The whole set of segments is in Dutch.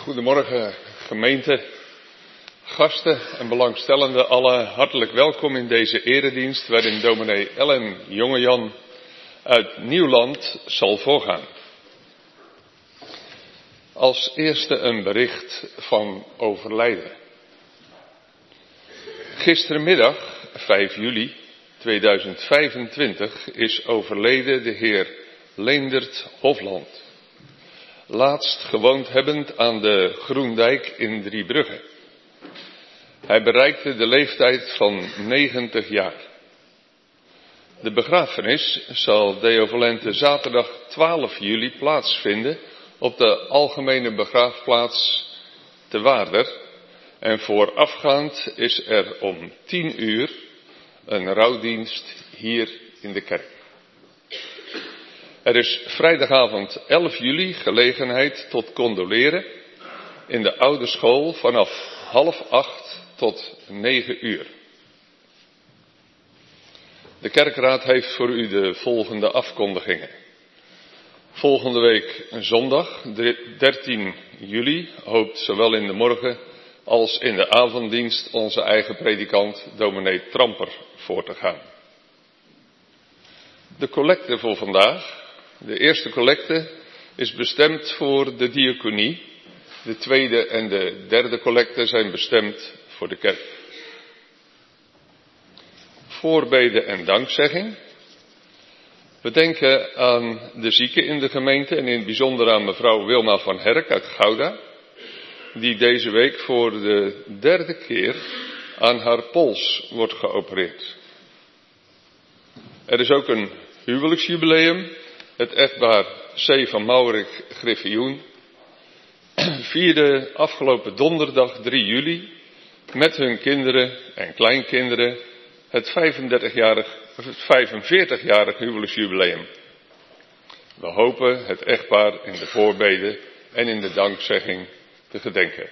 Goedemorgen gemeente, gasten en belangstellenden, allen hartelijk welkom in deze eredienst waarin dominee Ellen Jongejan uit Nieuwland zal voorgaan. Als eerste een bericht van overlijden. Gisterenmiddag, 5 juli 2025, is overleden de heer Leendert Hofland. Laatst gewoond hebbend aan de Groendijk in Driebrugge. Hij bereikte de leeftijd van 90 jaar. De begrafenis zal Deo volente zaterdag 12 juli plaatsvinden op de algemene begraafplaats te Waarder. En voorafgaand is er om 10 uur een rouwdienst hier in de kerk. Er is vrijdagavond 11 juli gelegenheid tot condoleren in de oude school vanaf 7:30 tot 9 uur. De kerkraad heeft voor u de volgende afkondigingen. Volgende week zondag 13 juli hoopt zowel in de morgen als in de avonddienst onze eigen predikant dominee Tramper voor te gaan. De collecte voor vandaag. De eerste collecte is bestemd voor de diaconie. De tweede en de derde collecte zijn bestemd voor de kerk. Voorbeden en dankzegging. We denken aan de zieken in de gemeente en in het bijzonder aan mevrouw Wilma van Herk uit Gouda, die deze week voor de 3e keer aan haar pols wordt geopereerd. Er is ook een huwelijksjubileum. Het echtpaar C. van Maurik Griffioen vierde afgelopen donderdag 3 juli met hun kinderen en kleinkinderen het 45-jarig huwelijksjubileum. We hopen het echtpaar in de voorbeden en in de dankzegging te gedenken.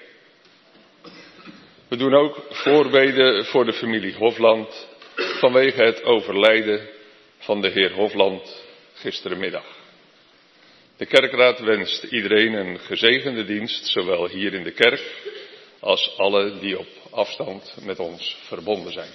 We doen ook voorbeden voor de familie Hofland vanwege het overlijden van de heer Hofland gisterenmiddag. De kerkraad wenst iedereen een gezegende dienst, zowel hier in de kerk als alle die op afstand met ons verbonden zijn.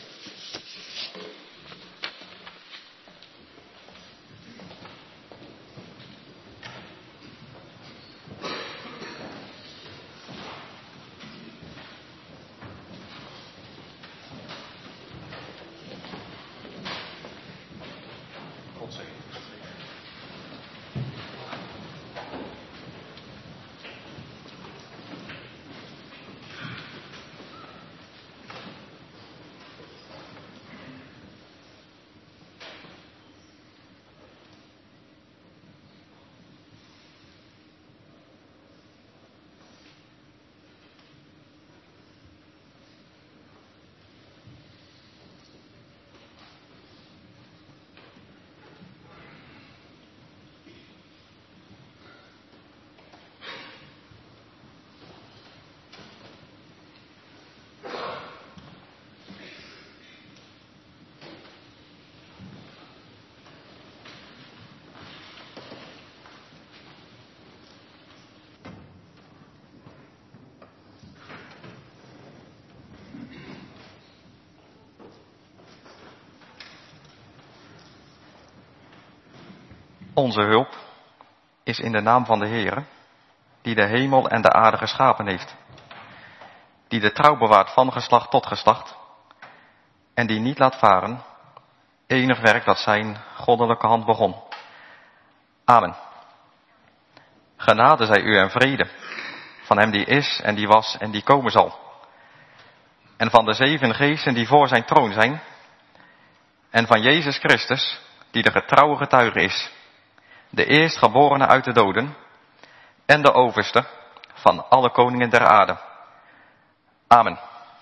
Onze hulp is in de naam van de Heere, die de hemel en de aarde geschapen heeft, die de trouw bewaart van geslacht tot geslacht, en die niet laat varen enig werk dat zijn goddelijke hand begon. Amen. Genade zij u en vrede, van hem die is en die was en die komen zal, en van de 7 geesten die voor zijn troon zijn, en van Jezus Christus, die de getrouwe getuige is, de eerstgeborene uit de doden en de overste van alle koningen der aarde. Amen.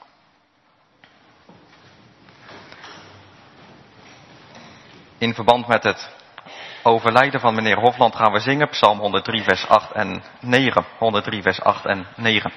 In verband met het overlijden van meneer Hofland gaan we zingen Psalm 103 vers 8 en 9. 103 vers 8 en 9.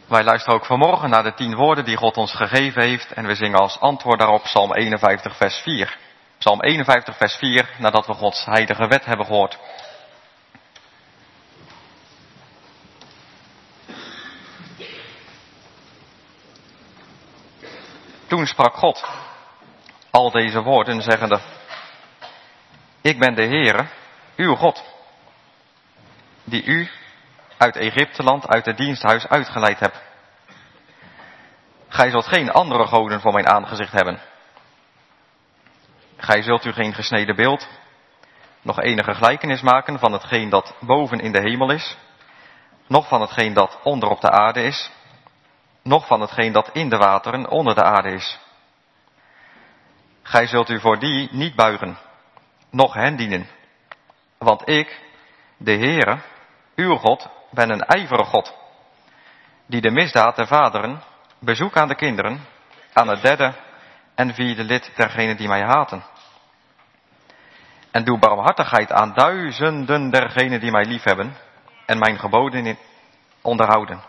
Wij luisteren ook vanmorgen naar de 10 woorden die God ons gegeven heeft en we zingen als antwoord daarop Psalm 51 vers 4. Psalm 51 vers 4, nadat we Gods heilige wet hebben gehoord. Toen sprak God al deze woorden zeggende: Ik ben de Heere, uw God, die u uit Egypteland, uit het diensthuis uitgeleid heb. Gij zult geen andere goden voor mijn aangezicht hebben. Gij zult u geen gesneden beeld, nog enige gelijkenis maken van hetgeen dat boven in de hemel is, noch van hetgeen dat onder op de aarde is, noch van hetgeen dat in de wateren onder de aarde is. Gij zult u voor die niet buigen, noch hen dienen. Want ik, de Heere, uw God, ben een ijverig God, die de misdaad der vaderen bezoek aan de kinderen, aan het 3e en 4e lid dergenen die mij haten. En doe barmhartigheid aan duizenden dergenen die mij liefhebben en mijn geboden onderhouden.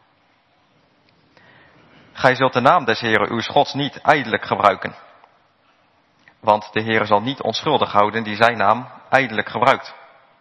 Gij zult de naam des Heeren uws Gods niet ijdelijk gebruiken. Want de Heere zal niet onschuldig houden die zijn naam ijdelijk gebruikt.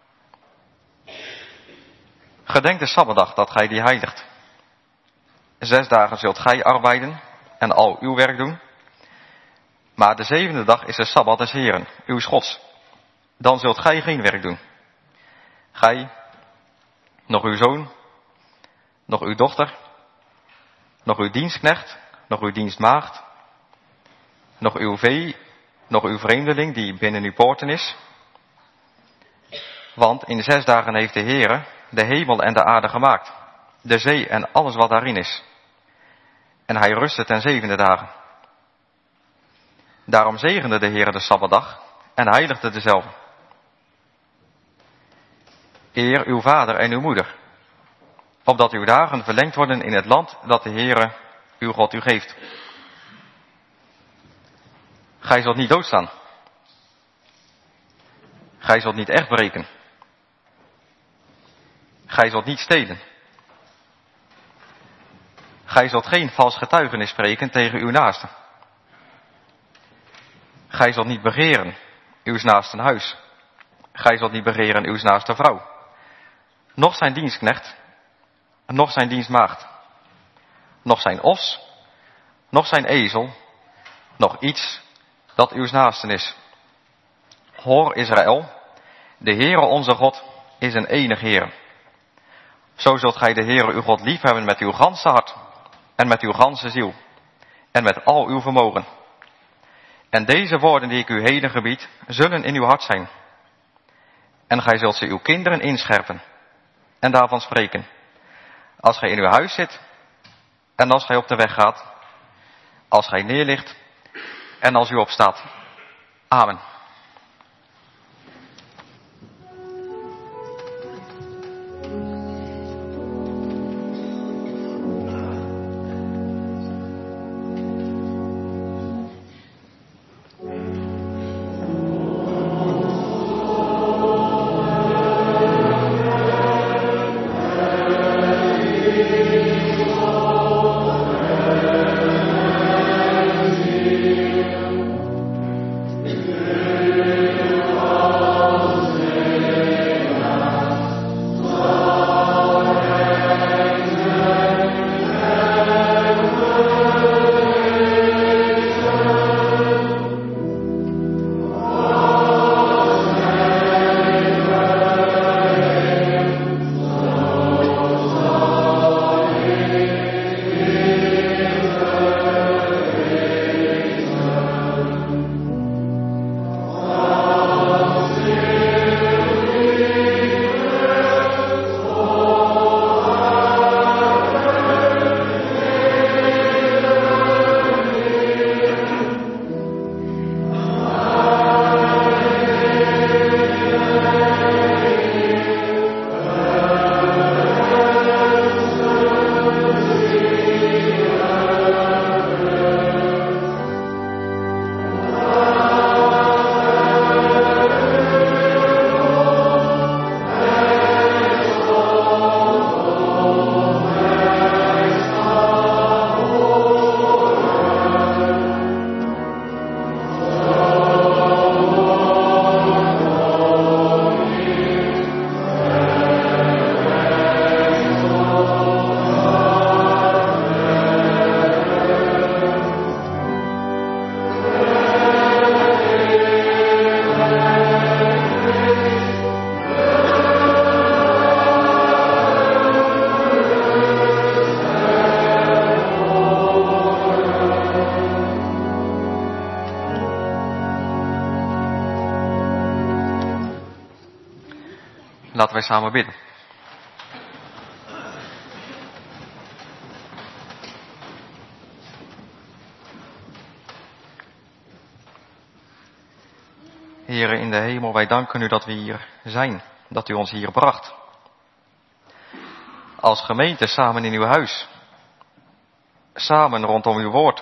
Gedenk de Sabbatdag dat gij die heiligt. 6 dagen zult gij arbeiden en al uw werk doen. Maar de 7e dag is de Sabbat des Heeren, uws Gods. Dan zult gij geen werk doen. Gij, nog uw zoon, nog uw dochter, nog uw dienstknecht, nog uw dienstmaagd, nog uw vee, nog uw vreemdeling die binnen uw poorten is. Want in 6 dagen heeft de Heere de hemel en de aarde gemaakt, de zee en alles wat daarin is. En hij rustte ten 7e dagen. Daarom zegende de Heere de Sabbatdag en heiligde dezelve. Eer uw vader en uw moeder, opdat uw dagen verlengd worden in het land dat de Heere uw God u geeft. Gij zult niet doodstaan. Gij zult niet echt breken. Gij zult niet stelen. Gij zult geen vals getuigenis spreken tegen uw naaste. Gij zult niet begeren uws naasten huis. Gij zult niet begeren uws naaste vrouw. Noch zijn dienstknecht, noch zijn dienstmaagd. Noch zijn os, noch zijn ezel, noch iets dat uws naasten is. Hoor Israël, de Heere onze God is een enig Heer. Zo zult gij de Heere uw God liefhebben met uw ganse hart en met uw ganse ziel en met al uw vermogen. En deze woorden die ik u heden gebied, zullen in uw hart zijn. En gij zult ze uw kinderen inscherpen en daarvan spreken. Als gij in uw huis zit en als gij op de weg gaat, als gij neerligt en als u opstaat. Amen. Yeah. Laten wij samen bidden. Heere in de hemel, wij danken u dat we hier zijn, dat u ons hier bracht. Als gemeente samen in uw huis. Samen rondom uw woord.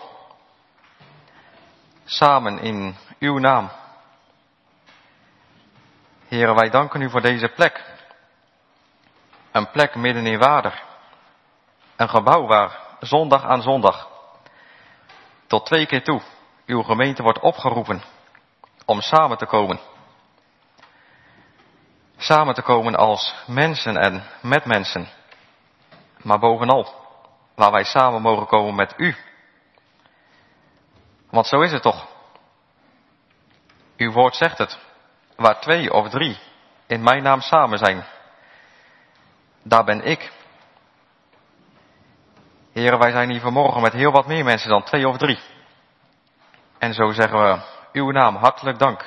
Samen in uw naam. Heere, wij danken u voor deze plek. Een plek midden in Waarder. Een gebouw waar zondag aan zondag tot 2 keer toe uw gemeente wordt opgeroepen om samen te komen. Samen te komen als mensen en met mensen. Maar bovenal, waar wij samen mogen komen met u. Want zo is het toch. Uw woord zegt het. Waar 2 of 3 in mijn naam samen zijn. Daar ben ik. Heren, wij zijn hier vanmorgen met heel wat meer mensen dan 2 of 3. En zo zeggen we uw naam hartelijk dank.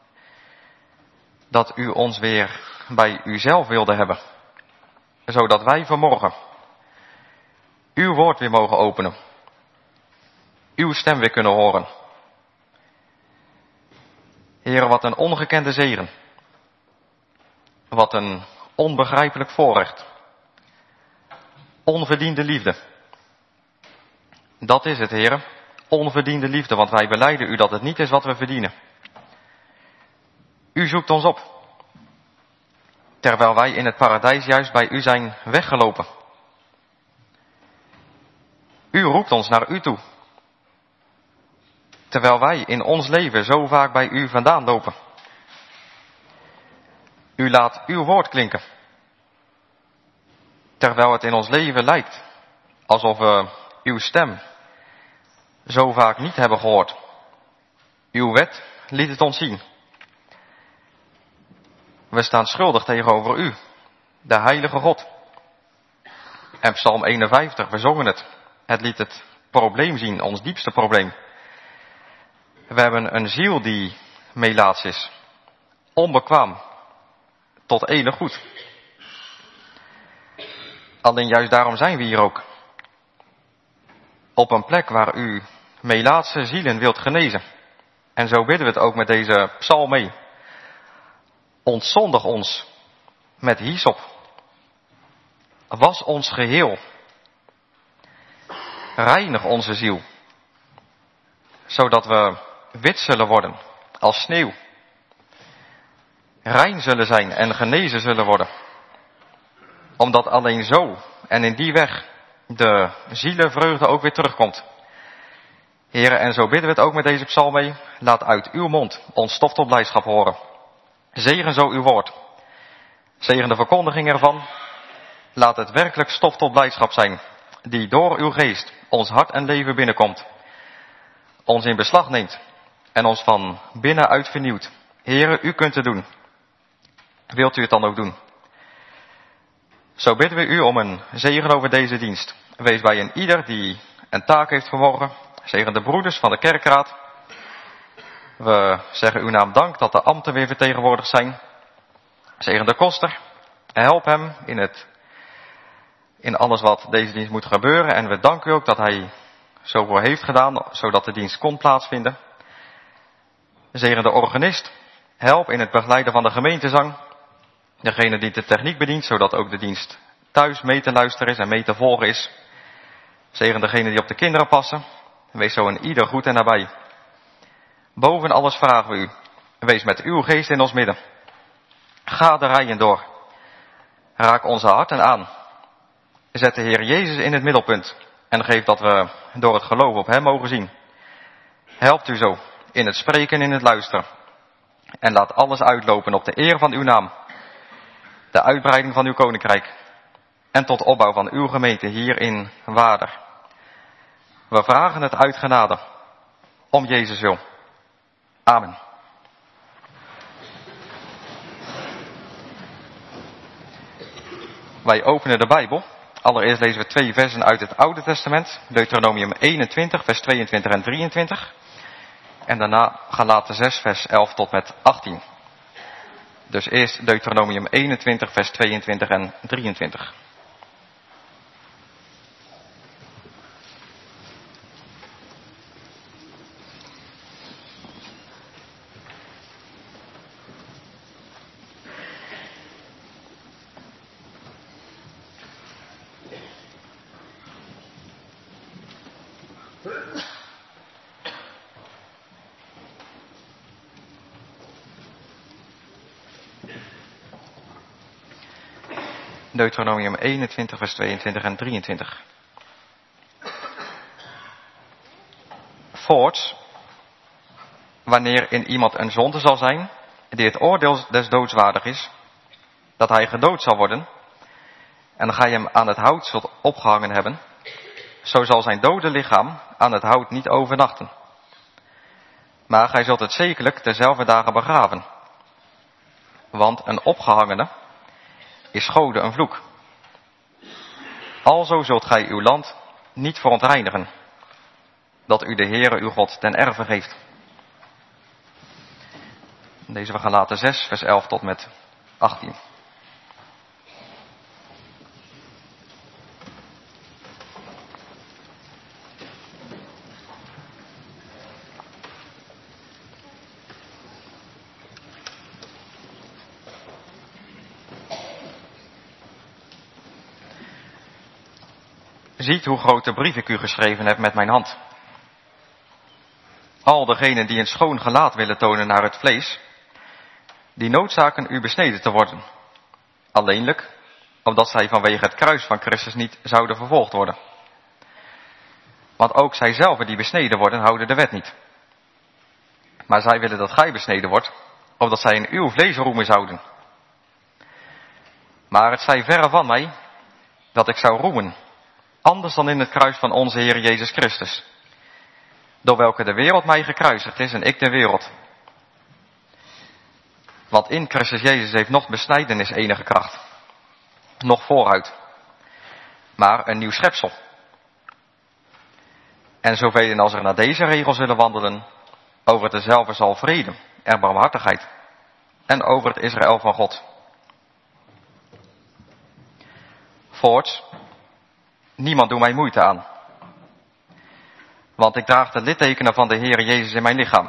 Dat u ons weer bij uzelf wilde hebben. Zodat wij vanmorgen uw woord weer mogen openen. Uw stem weer kunnen horen. Heren, wat een ongekende zegen. Wat een onbegrijpelijk voorrecht. Onverdiende liefde. Dat is het, heren. Onverdiende liefde, want wij belijden u dat het niet is wat we verdienen. U zoekt ons op. Terwijl wij in het paradijs juist bij u zijn weggelopen. U roept ons naar u toe. Terwijl wij in ons leven zo vaak bij u vandaan lopen. U laat uw woord klinken. Terwijl het in ons leven lijkt alsof we uw stem zo vaak niet hebben gehoord. Uw wet liet het ons zien. We staan schuldig tegenover u, de heilige God. En Psalm 51, we zongen het. Het liet het probleem zien, ons diepste probleem. We hebben een ziel die melaats is. Onbekwaam. Tot enig goed. Alleen juist daarom zijn we hier ook. Op een plek waar u melaatse zielen wilt genezen. En zo bidden we het ook met deze psalm mee. Ontzondig ons met hyssop. Was ons geheel. Reinig onze ziel. Zodat we wit zullen worden als sneeuw. Rein zullen zijn en genezen zullen worden. Omdat alleen zo en in die weg de zielenvreugde ook weer terugkomt. Heren, en zo bidden we het ook met deze psalm mee. Laat uit uw mond ons stof tot blijdschap horen. Zegen zo uw woord. Zegen de verkondiging ervan. Laat het werkelijk stof tot blijdschap zijn. Die door uw geest ons hart en leven binnenkomt. Ons in beslag neemt. En ons van binnenuit vernieuwt. Heren, u kunt het doen. Wilt u het dan ook doen? Zo bidden we u om een zegen over deze dienst. Wees bij een ieder die een taak heeft vanmorgen. Zegen de broeders van de kerkraad. We zeggen uw naam dank dat de ambten weer vertegenwoordigd zijn. Zegen de koster. Help hem in alles wat deze dienst moet gebeuren. En we danken u ook dat hij zoveel heeft gedaan, zodat de dienst kon plaatsvinden. Zegen de organist. Help in het begeleiden van de gemeentezang. Degene die de techniek bedient, zodat ook de dienst thuis mee te luisteren is en mee te volgen is. Zegen degene die op de kinderen passen. Wees zo in ieder goed en nabij. Boven alles vragen we u. Wees met uw geest in ons midden. Ga de rijen door. Raak onze harten aan. Zet de Heer Jezus in het middelpunt. En geef dat we door het geloof op hem mogen zien. Helpt u zo in het spreken en in het luisteren. En laat alles uitlopen op de eer van uw naam. De uitbreiding van uw koninkrijk. En tot opbouw van uw gemeente hier in Waarder. We vragen het uit genade. Om Jezus wil. Amen. Wij openen de Bijbel. Allereerst lezen we 2 versen uit het Oude Testament. Deuteronomium 21, vers 22 en 23. En daarna Galaten 6, vers 11 tot met 18. Dus eerst Deuteronomium 21, vers 22 en 23. Deuteronomium 21, vers 22 en 23. Voorts, wanneer in iemand een zonde zal zijn, die het oordeel des doods waardig is, dat hij gedood zal worden, en gij hem aan het hout zult opgehangen hebben, zo zal zijn dode lichaam aan het hout niet overnachten. Maar gij zult het zekerlijk dezelfde dagen begraven. Want een opgehangene is Gode een vloek. Alzo zult gij uw land niet verontreinigen, dat u de Heere uw God ten erve geeft. Deze we Galaten 6, vers 11 tot met 18. Ziet hoe grote brief ik u geschreven heb met mijn hand. Al degenen die een schoon gelaat willen tonen naar het vlees, die noodzaken u besneden te worden. Alleenlijk, opdat zij vanwege het kruis van Christus niet zouden vervolgd worden. Want ook zij zelf die besneden worden, houden de wet niet. Maar zij willen dat gij besneden wordt, opdat zij in uw vlees roemen zouden. Maar het zij verre van mij, dat ik zou roemen, anders dan in het kruis van onze Heer Jezus Christus, door welke de wereld mij gekruisigd is en ik de wereld. Want in Christus Jezus heeft nog besnijdenis enige kracht, nog vooruit, maar een nieuw schepsel. En zoveel als er naar deze regel zullen wandelen, over dezelfde zal vrede en barmhartigheid, en over het Israël van God. Voorts, niemand doet mij moeite aan, want ik draag de littekenen van de Heer Jezus in mijn lichaam.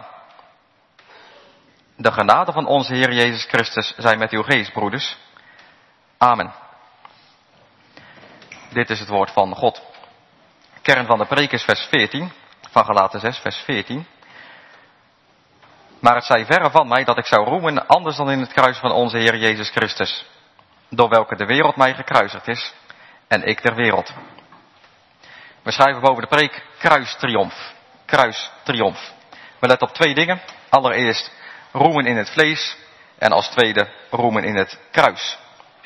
De genade van onze Heer Jezus Christus zij met uw geest, broeders. Amen. Dit is het woord van God. Kern van de preek is vers 14, van Galaten 6, vers 14. Maar het zij verre van mij dat ik zou roemen anders dan in het kruis van onze Heer Jezus Christus, door welke de wereld mij gekruisigd is en ik der wereld. We schrijven boven de preek kruistriomf. Kruistriomf. We letten op twee dingen. Allereerst roemen in het vlees en als tweede roemen in het kruis.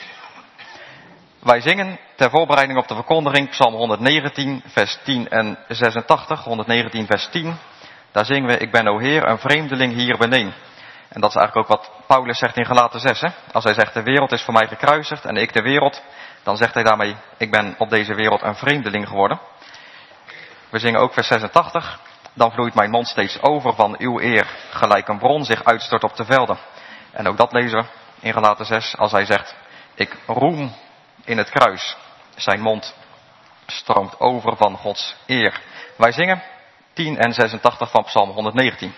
Wij zingen ter voorbereiding op de verkondiging Psalm 119 vers 10 en 86. 119 vers 10. Daar zingen we: ik ben o Heer een vreemdeling hier beneden. En dat is eigenlijk ook wat Paulus zegt in Galaten 6. Hè? Als hij zegt de wereld is voor mij gekruisigd en ik de wereld, dan zegt hij daarmee ik ben op deze wereld een vreemdeling geworden. We zingen ook vers 86. Dan vloeit mijn mond steeds over van uw eer, gelijk een bron zich uitstort op de velden. En ook dat lezen we in Galaten 6, als hij zegt, ik roem in het kruis. Zijn mond stroomt over van Gods eer. Wij zingen 10 en 86 van Psalm 119.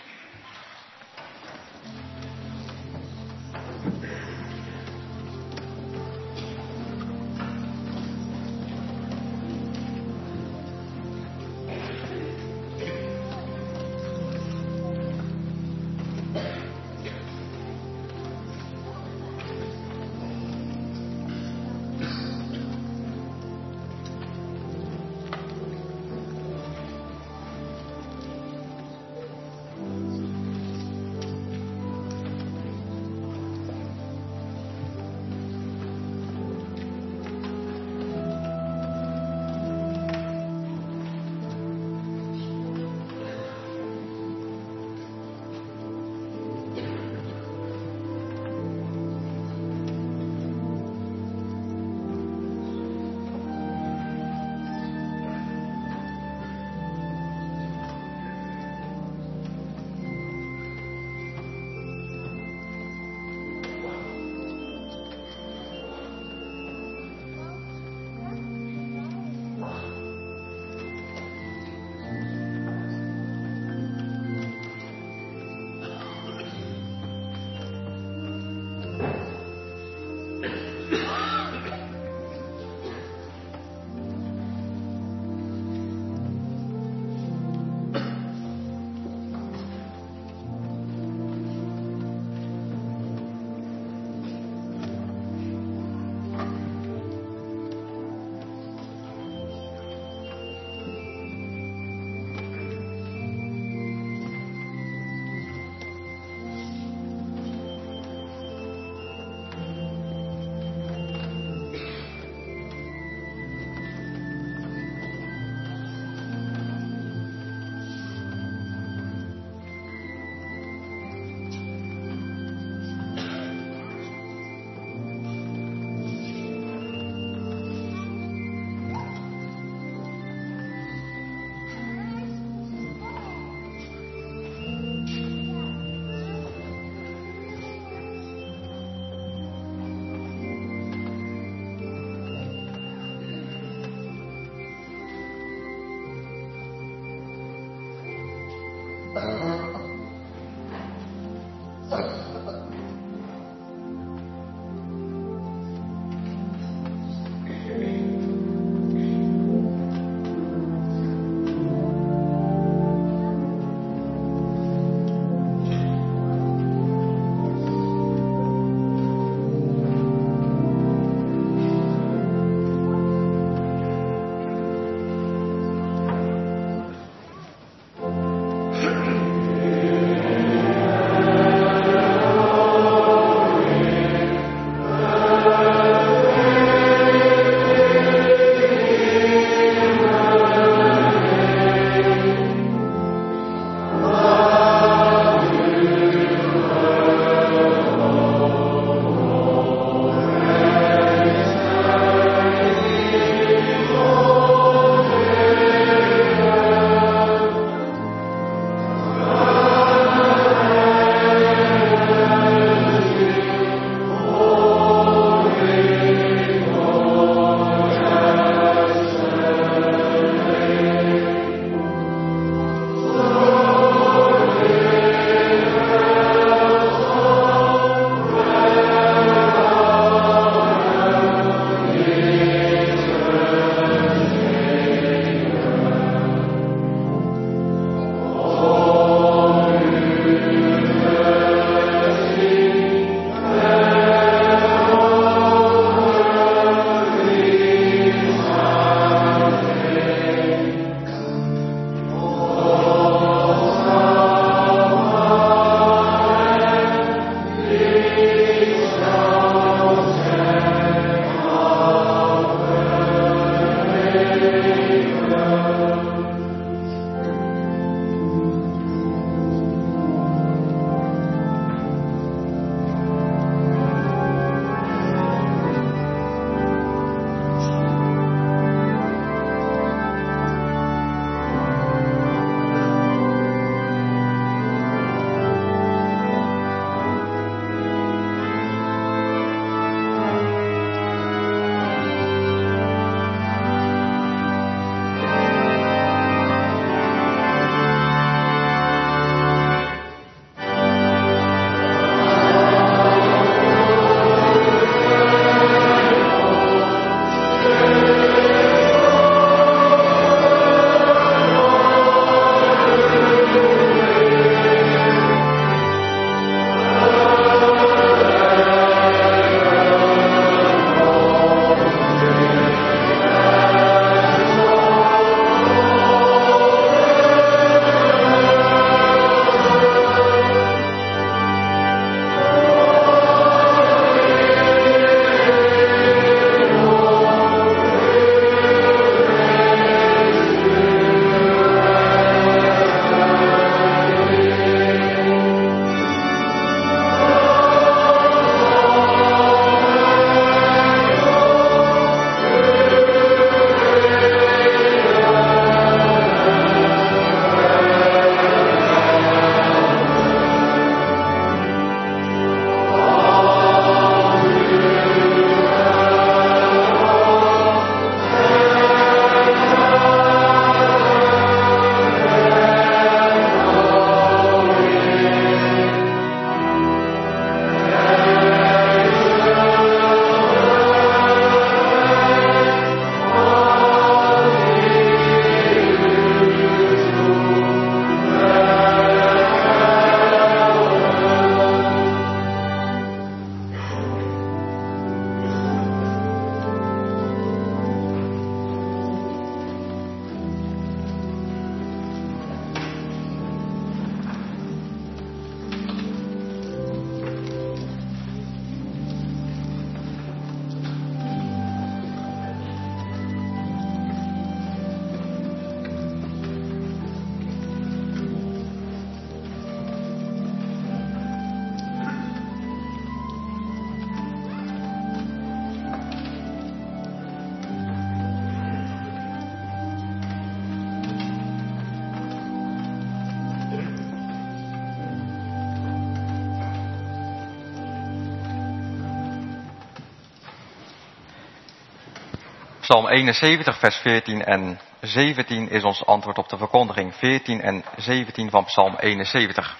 Psalm 71, vers 14 en 17 is ons antwoord op de verkondiging. 14 en 17 van Psalm 71.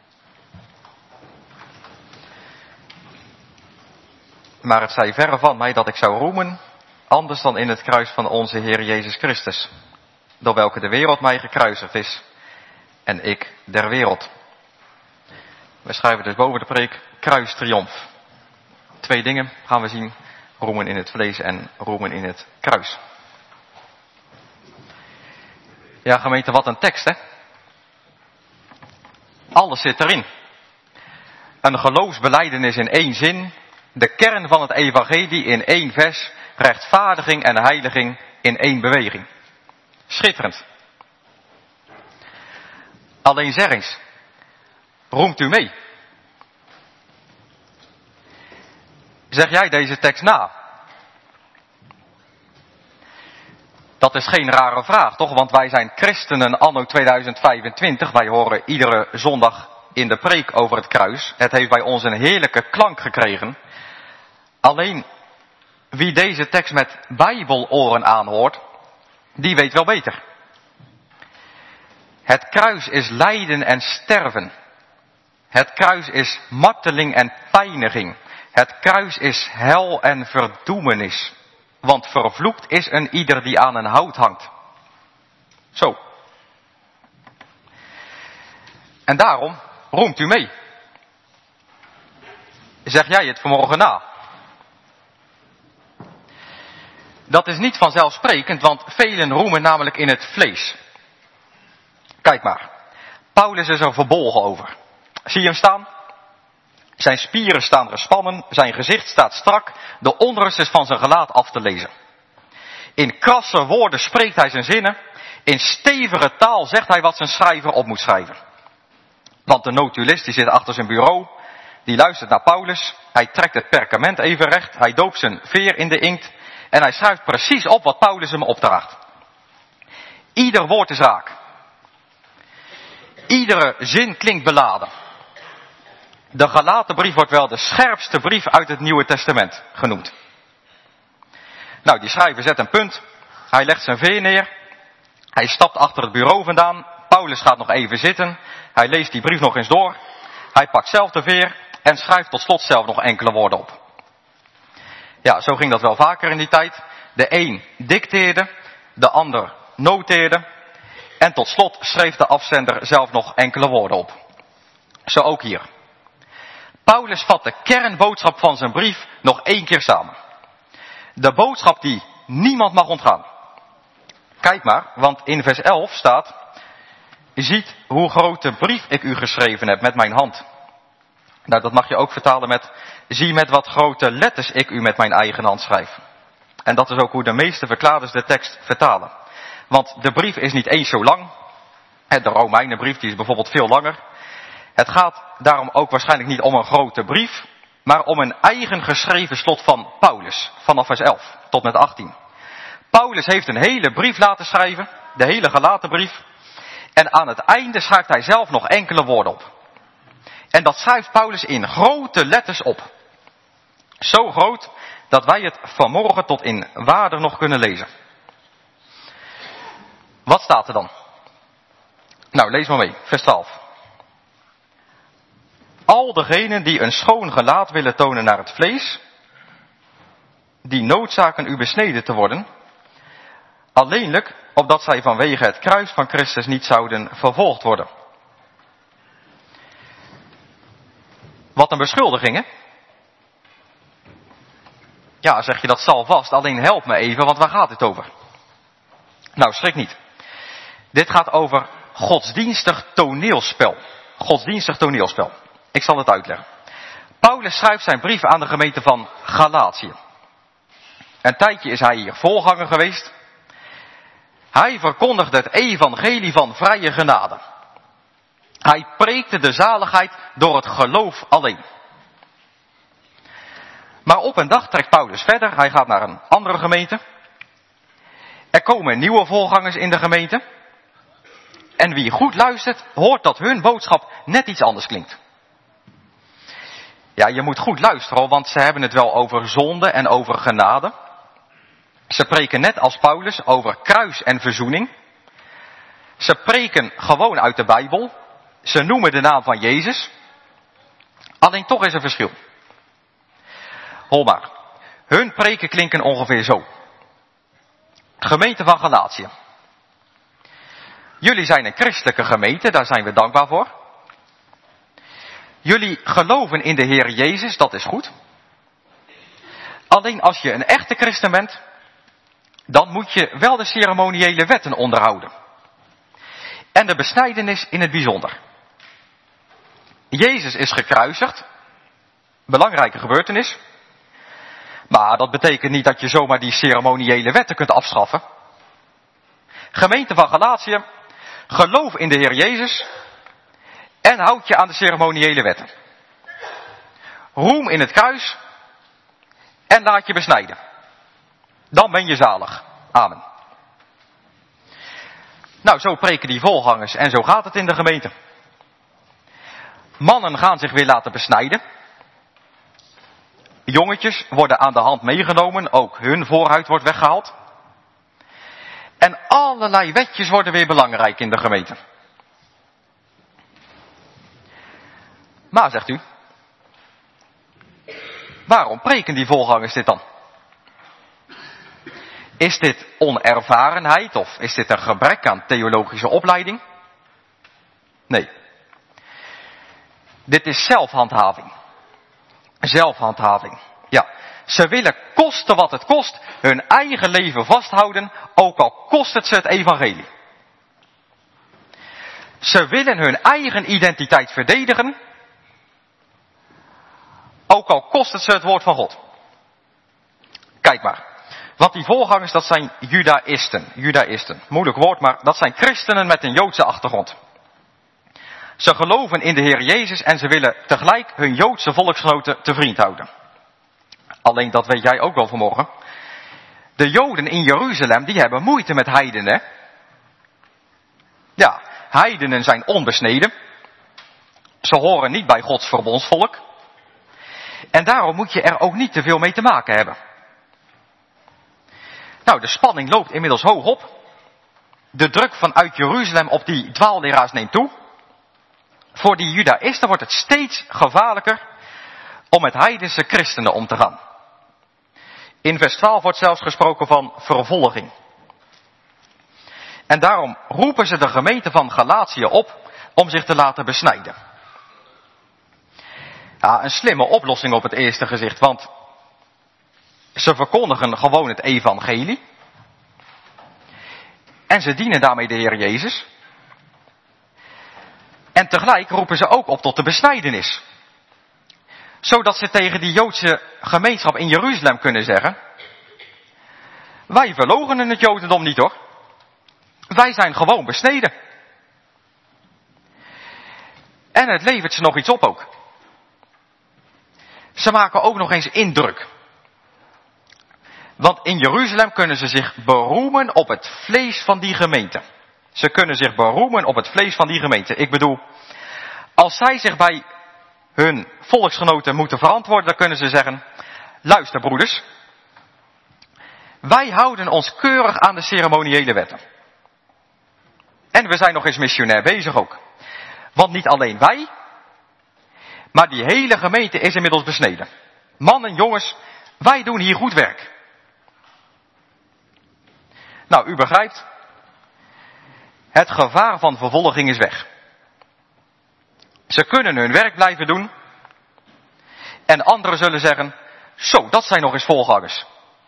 Maar het zij verre van mij dat ik zou roemen, anders dan in het kruis van onze Heer Jezus Christus, door welke de wereld mij gekruisigd is en ik der wereld. We schrijven dus boven de preek kruistriomf. 2 dingen gaan we zien: roemen in het vlees en roemen in het kruis. Ja, gemeente, wat een tekst, hè? Alles zit erin. Een geloofsbelijdenis in 1 zin, de kern van het evangelie in 1 vers, rechtvaardiging en heiliging in 1 beweging. Schitterend. Alleen zeg eens, roemt u mee? Zeg jij deze tekst na? Dat is geen rare vraag, toch? Want wij zijn christenen anno 2025. Wij horen iedere zondag in de preek over het kruis. Het heeft bij ons een heerlijke klank gekregen. Alleen wie deze tekst met bijbeloren aanhoort, die weet wel beter. Het kruis is lijden en sterven. Het kruis is marteling en pijniging. Het kruis is hel en verdoemenis. Want vervloekt is een ieder die aan een hout hangt. Zo. En daarom roemt u mee. Zeg jij het vanmorgen na? Dat is niet vanzelfsprekend, want velen roemen namelijk in het vlees. Kijk maar. Paulus is er verbolgen over. Zie je hem staan? Zijn spieren staan gespannen, zijn gezicht staat strak, de onrust is van zijn gelaat af te lezen. In krasse woorden spreekt hij zijn zinnen, in stevige taal zegt hij wat zijn schrijver op moet schrijven. Want de notulist die zit achter zijn bureau, die luistert naar Paulus, hij trekt het perkament even recht, hij doopt zijn veer in de inkt en hij schrijft precies op wat Paulus hem opdraagt. Ieder woord is raak. Iedere zin klinkt beladen. De Galatenbrief wordt wel de scherpste brief uit het Nieuwe Testament genoemd. Nou, die schrijver zet een punt. Hij legt zijn veer neer. Hij stapt achter het bureau vandaan. Paulus gaat nog even zitten. Hij leest die brief nog eens door. Hij pakt zelf de veer en schrijft tot slot zelf nog enkele woorden op. Ja, zo ging dat wel vaker in die tijd. De een dicteerde, de ander noteerde. En tot slot schreef de afzender zelf nog enkele woorden op. Zo ook hier. Paulus vat de kernboodschap van zijn brief nog 1 keer samen. De boodschap die niemand mag ontgaan. Kijk maar, want in vers 11 staat: ziet hoe grote brief ik u geschreven heb met mijn hand. Nou, dat mag je ook vertalen met: zie met wat grote letters ik u met mijn eigen hand schrijf. En dat is ook hoe de meeste verklaarders de tekst vertalen. Want de brief is niet eens zo lang. De Romeinenbrief die is bijvoorbeeld veel langer. Het gaat daarom ook waarschijnlijk niet om een grote brief, maar om een eigen geschreven slot van Paulus, vanaf vers 11 tot met 18. Paulus heeft een hele brief laten schrijven, de hele Galatenbrief, en aan het einde schrijft hij zelf nog enkele woorden op. En dat schrijft Paulus in grote letters op. Zo groot dat wij het vanmorgen tot in waarde nog kunnen lezen. Wat staat er dan? Nou, lees maar mee, vers 12. Al degenen die een schoon gelaat willen tonen naar het vlees, die noodzaken u besneden te worden, alleenlijk opdat zij vanwege het kruis van Christus niet zouden vervolgd worden. Wat een beschuldiging, hè? Ja, zeg je, dat zal vast, alleen help me even, want waar gaat het over? Nou, schrik niet. Dit gaat over godsdienstig toneelspel. Godsdienstig toneelspel. Ik zal het uitleggen. Paulus schrijft zijn brief aan de gemeente van Galatië. Een tijdje is hij hier voorganger geweest. Hij verkondigde het evangelie van vrije genade. Hij preekte de zaligheid door het geloof alleen. Maar op een dag trekt Paulus verder. Hij gaat naar een andere gemeente. Er komen nieuwe voorgangers in de gemeente. En wie goed luistert, hoort dat hun boodschap net iets anders klinkt. Ja, je moet goed luisteren, want ze hebben het wel over zonde en over genade. Ze preken net als Paulus over kruis en verzoening. Ze preken gewoon uit de Bijbel. Ze noemen de naam van Jezus. Alleen toch is er verschil. Hoor maar. Hun preken klinken ongeveer zo. Gemeente van Galatië. Jullie zijn een christelijke gemeente, daar zijn we dankbaar voor. Jullie geloven in de Heer Jezus, dat is goed. Alleen als je een echte christen bent, dan moet je wel de ceremoniële wetten onderhouden. En de besnijdenis in het bijzonder. Jezus is gekruisigd. Belangrijke gebeurtenis. Maar dat betekent niet dat je zomaar die ceremoniële wetten kunt afschaffen. Gemeente van Galatië, geloof in de Heer Jezus en houd je aan de ceremoniële wetten. Roem in het kruis en laat je besnijden. Dan ben je zalig. Amen. Nou, zo preken die voorgangers en zo gaat het in de gemeente. Mannen gaan zich weer laten besnijden. Jongetjes worden aan de hand meegenomen, ook hun voorhuid wordt weggehaald. En allerlei wetjes worden weer belangrijk in de gemeente. Maar, zegt u, waarom preken die voorgangers dit dan? Is dit onervarenheid of is dit een gebrek aan theologische opleiding? Nee. Dit is zelfhandhaving. Zelfhandhaving. Ja, ze willen koste wat het kost hun eigen leven vasthouden, ook al kost het ze het evangelie. Ze willen hun eigen identiteit verdedigen, ook al kost het ze het woord van God. Kijk maar, want die voorgangers, dat zijn judaïsten. Moeilijk woord, maar dat zijn christenen met een Joodse achtergrond. Ze geloven in de Heer Jezus en ze willen tegelijk hun Joodse volksgenoten te vriend houden. Alleen dat weet jij ook wel vanmorgen. De Joden in Jeruzalem, die hebben moeite met heidenen. Ja, heidenen zijn onbesneden. Ze horen niet bij Gods verbondsvolk. En daarom moet je er ook niet te veel mee te maken hebben. Nou, de spanning loopt inmiddels hoog op. De druk vanuit Jeruzalem op die dwaalleraars neemt toe. Voor die judaïsten wordt het steeds gevaarlijker om met heidense christenen om te gaan. In vers 12 wordt zelfs gesproken van vervolging. En daarom roepen ze de gemeente van Galatië op om zich te laten besnijden. Ja, een slimme oplossing op het eerste gezicht, want ze verkondigen gewoon het evangelie. En ze dienen daarmee de Heer Jezus. En tegelijk roepen ze ook op tot de besnijdenis. Zodat ze tegen die Joodse gemeenschap in Jeruzalem kunnen zeggen: wij verloochenen het Jodendom niet hoor. Wij zijn gewoon besneden. En het levert ze nog iets op ook. Ze maken ook nog eens indruk. Want in Jeruzalem kunnen ze zich beroemen op het vlees van die gemeente. Ze kunnen zich beroemen op het vlees van die gemeente. Ik bedoel, als zij zich bij hun volksgenoten moeten verantwoorden, dan kunnen ze zeggen: luister broeders, wij houden ons keurig aan de ceremoniële wetten. En we zijn nog eens missionair bezig ook. Want niet alleen wij, maar die hele gemeente is inmiddels besneden. Mannen, jongens, wij doen hier goed werk. Nou, u begrijpt, het gevaar van vervolging is weg. Ze kunnen hun werk blijven doen. En anderen zullen zeggen: zo, dat zijn nog eens voorgangers.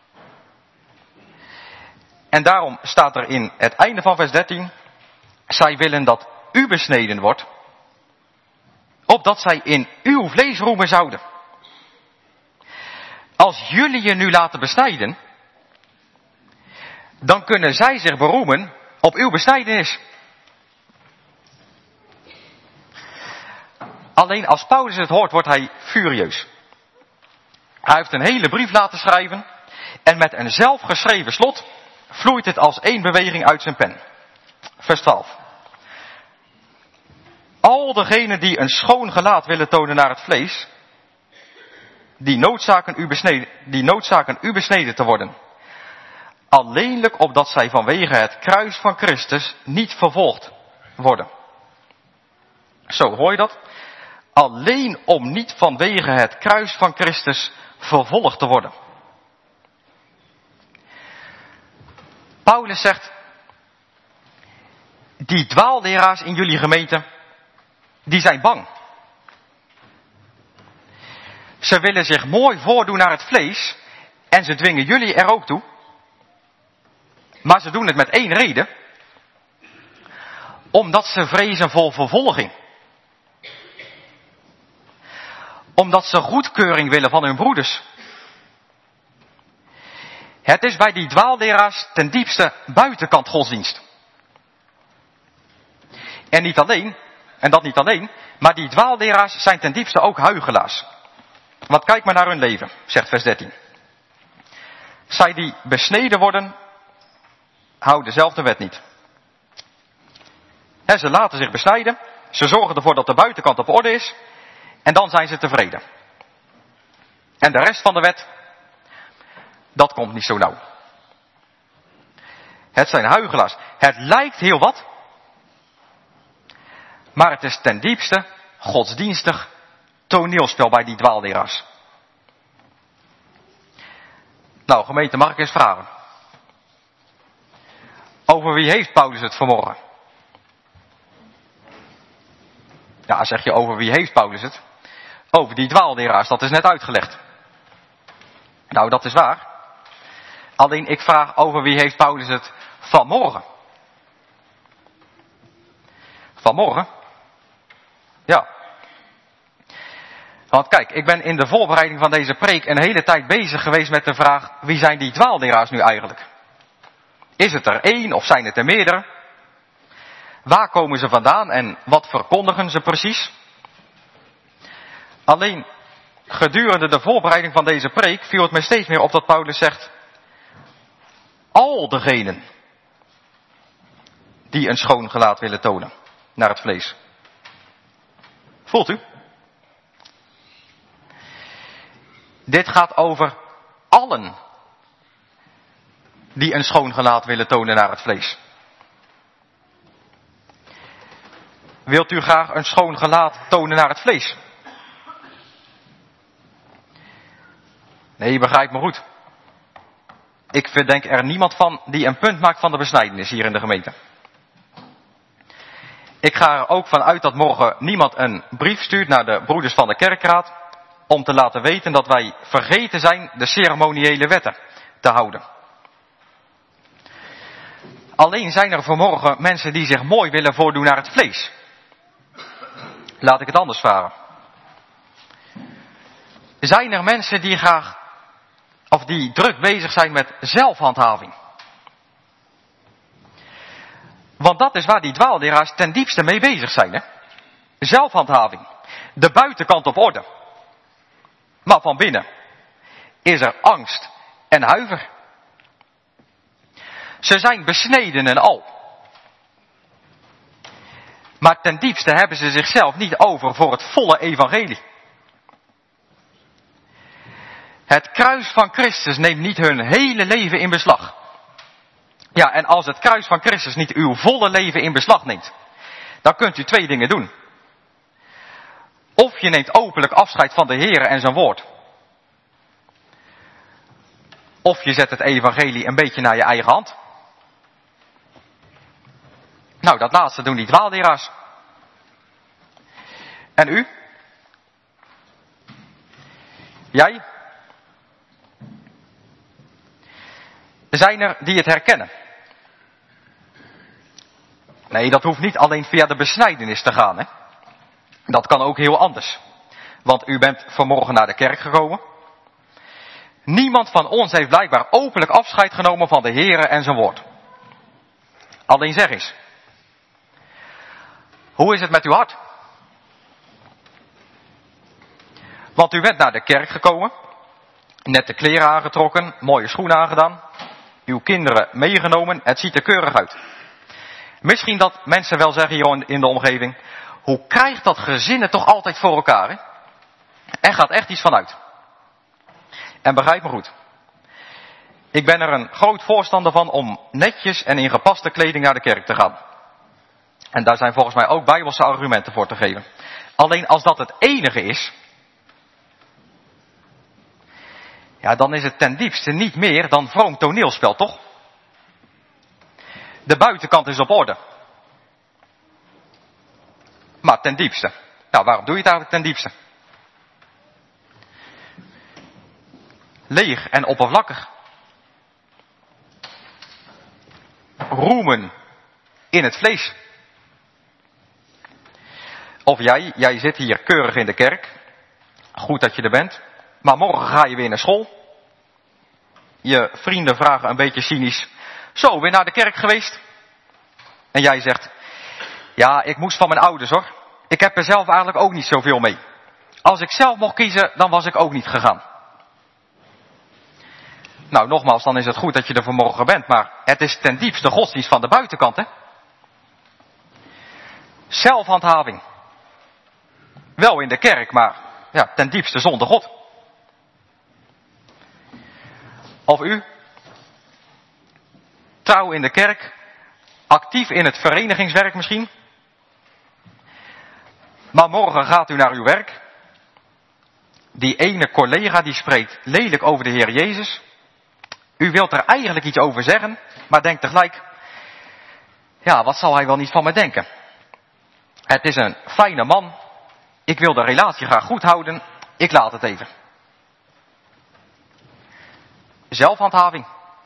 En daarom staat er in het einde van vers 13: zij willen dat u besneden wordt, opdat zij in uw vlees roemen zouden. Als jullie je nu laten besnijden, dan kunnen zij zich beroemen op uw besnijdenis. Alleen als Paulus het hoort, wordt hij furieus. Hij heeft een hele brief laten schrijven en met een zelfgeschreven slot vloeit het als één beweging uit zijn pen. Vers 12. Al degenen die een schoon gelaat willen tonen naar het vlees, die noodzaken u besneden te worden. alleenlijk opdat zij vanwege het kruis van Christus niet vervolgd worden. Zo, hoor je dat? Alleen om niet vanwege het kruis van Christus vervolgd te worden. Paulus zegt, die dwaalleraars in jullie gemeente, die zijn bang. Ze willen zich mooi voordoen naar het vlees en ze dwingen jullie er ook toe. Maar ze doen het met één reden. Omdat ze vrezen voor vervolging. Omdat ze goedkeuring willen van hun broeders. Het is bij die dwaalleraars ten diepste buitenkant godsdienst. En niet alleen, maar die dwaalleraars zijn ten diepste ook huichelaars. Want kijk maar naar hun leven, zegt vers 13. Zij die besneden worden, houden zelf de wet niet. En ze laten zich besnijden, ze zorgen ervoor dat de buitenkant op orde is, en dan zijn ze tevreden. En de rest van de wet, dat komt niet zo nauw. Het zijn huichelaars. Het lijkt heel wat, maar het is ten diepste godsdienstig toneelspel bij die dwaalleraars. Nou, gemeente, mag ik eens vragen. Over wie heeft Paulus het vanmorgen? Ja, zeg je, over wie heeft Paulus het? Over die dwaalleraars, dat is net uitgelegd. Nou, dat is waar. Alleen ik vraag, over wie heeft Paulus het vanmorgen? Vanmorgen? Ja. Want kijk, ik ben in de voorbereiding van deze preek een hele tijd bezig geweest met de vraag, wie zijn die dwaalleraars nu eigenlijk? Is het er één of zijn het er meerdere? Waar komen ze vandaan en wat verkondigen ze precies? Alleen gedurende de voorbereiding van deze preek viel het me steeds meer op dat Paulus zegt, al degenen die een schoon gelaat willen tonen naar het vlees. Voelt u? Dit gaat over allen die een schoon gelaat willen tonen naar het vlees. Wilt u graag een schoon gelaat tonen naar het vlees? Nee, begrijp me goed. Ik verdenk er niemand van die een punt maakt van de besnijdenis hier in de gemeente. Ik ga er ook van uit dat morgen niemand een brief stuurt naar de broeders van de kerkraad om te laten weten dat wij vergeten zijn de ceremoniële wetten te houden. Alleen zijn er vanmorgen mensen die zich mooi willen voordoen naar het vlees. Laat ik het anders vragen. Zijn er mensen die graag, of die druk bezig zijn met zelfhandhaving? Want dat is waar die dwaalleraars ten diepste mee bezig zijn, hè? Zelfhandhaving. De buitenkant op orde. Maar van binnen is er angst en huiver. Ze zijn besneden en al. Maar ten diepste hebben ze zichzelf niet over voor het volle evangelie. Het kruis van Christus neemt niet hun hele leven in beslag. Ja, en als het kruis van Christus niet uw volle leven in beslag neemt, dan kunt u twee dingen doen. Of je neemt openlijk afscheid van de Heer en zijn woord. Of je zet het evangelie een beetje naar je eigen hand. Nou, dat laatste doen die dwaalleraars. En u? Jij? Zijn er die het herkennen? Nee, dat hoeft niet alleen via de besnijdenis te gaan, hè. Dat kan ook heel anders. Want u bent vanmorgen naar de kerk gekomen. Niemand van ons heeft blijkbaar openlijk afscheid genomen van de Heere en zijn woord. Alleen zeg eens. Hoe is het met uw hart? Want u bent naar de kerk gekomen. Net de kleren aangetrokken, mooie schoenen aangedaan. Uw kinderen meegenomen, het ziet er keurig uit. Misschien dat mensen wel zeggen hier in de omgeving, hoe krijgt dat gezin het toch altijd voor elkaar, hè? Er gaat echt iets van uit. En begrijp me goed. Ik ben er een groot voorstander van om netjes en in gepaste kleding naar de kerk te gaan. En daar zijn volgens mij ook bijbelse argumenten voor te geven. Alleen als dat het enige is, ja, dan is het ten diepste niet meer dan vroom toneelspel, toch? De buitenkant is op orde. Maar ten diepste. Nou, waarom doe je het eigenlijk ten diepste? Leeg en oppervlakkig. Roemen in het vlees. Of jij zit hier keurig in de kerk. Goed dat je er bent. Maar morgen ga je weer naar school. Je vrienden vragen een beetje cynisch. Zo, weer naar de kerk geweest? En jij zegt, ja, ik moest van mijn ouders hoor. Ik heb er zelf eigenlijk ook niet zoveel mee. Als ik zelf mocht kiezen, dan was ik ook niet gegaan. Nou, nogmaals, dan is het goed dat je er vanmorgen bent. Maar het is ten diepste godsdienst van de buitenkant, hè? Zelfhandhaving. Wel in de kerk, maar ja, ten diepste zonder God. Of u? Trouw in de kerk. Actief in het verenigingswerk misschien. Maar morgen gaat u naar uw werk. Die ene collega die spreekt lelijk over de Heer Jezus. U wilt er eigenlijk iets over zeggen, maar denkt tegelijk, ja, wat zal hij wel niet van me denken? Het is een fijne man. Ik wil de relatie graag goed houden. Ik laat het even. Zelfhandhaving.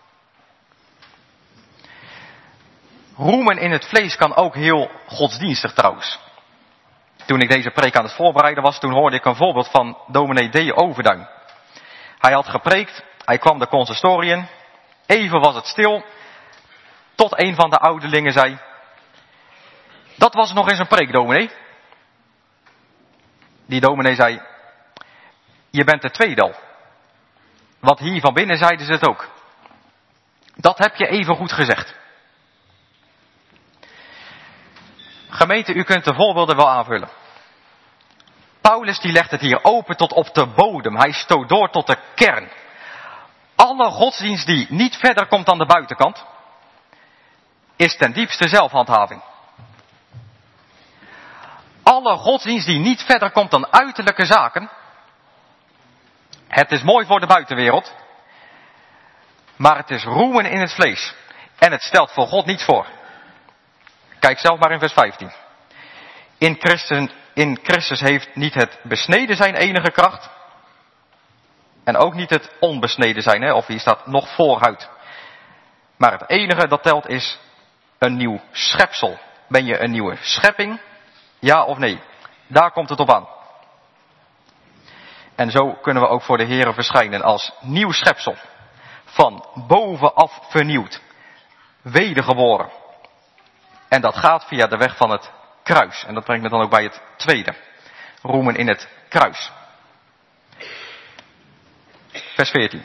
Roemen in het vlees kan ook heel godsdienstig trouwens. Toen ik deze preek aan het voorbereiden was, toen hoorde ik een voorbeeld van dominee D. Overduin. Hij had gepreekt, hij kwam de consistorie in. Even was het stil, tot een van de ouderlingen zei, dat was nog eens een preek, dominee. Die dominee zei, je bent de tweede al. Want hier van binnen zeiden ze het ook. Dat heb je even goed gezegd. Gemeente, u kunt de voorbeelden wel aanvullen. Paulus die legt het hier open tot op de bodem. Hij stoot door tot de kern. Alle godsdienst die niet verder komt dan de buitenkant, is ten diepste zelfhandhaving. Alle godsdienst die niet verder komt dan uiterlijke zaken, het is mooi voor de buitenwereld, maar het is roemen in het vlees. En het stelt voor God niets voor. Kijk zelf maar in vers 15. In Christus heeft niet het besneden zijn enige kracht. En ook niet het onbesneden zijn, hè? Of hier staat nog vooruit. Maar het enige dat telt is een nieuw schepsel. Ben je een nieuwe schepping? Ja of nee? Daar komt het op aan. En zo kunnen we ook voor de Here verschijnen als nieuw schepsel. Van bovenaf vernieuwd. Wedergeboren. En dat gaat via de weg van het kruis. En dat brengt me dan ook bij het tweede. Roemen in het kruis. Vers 14.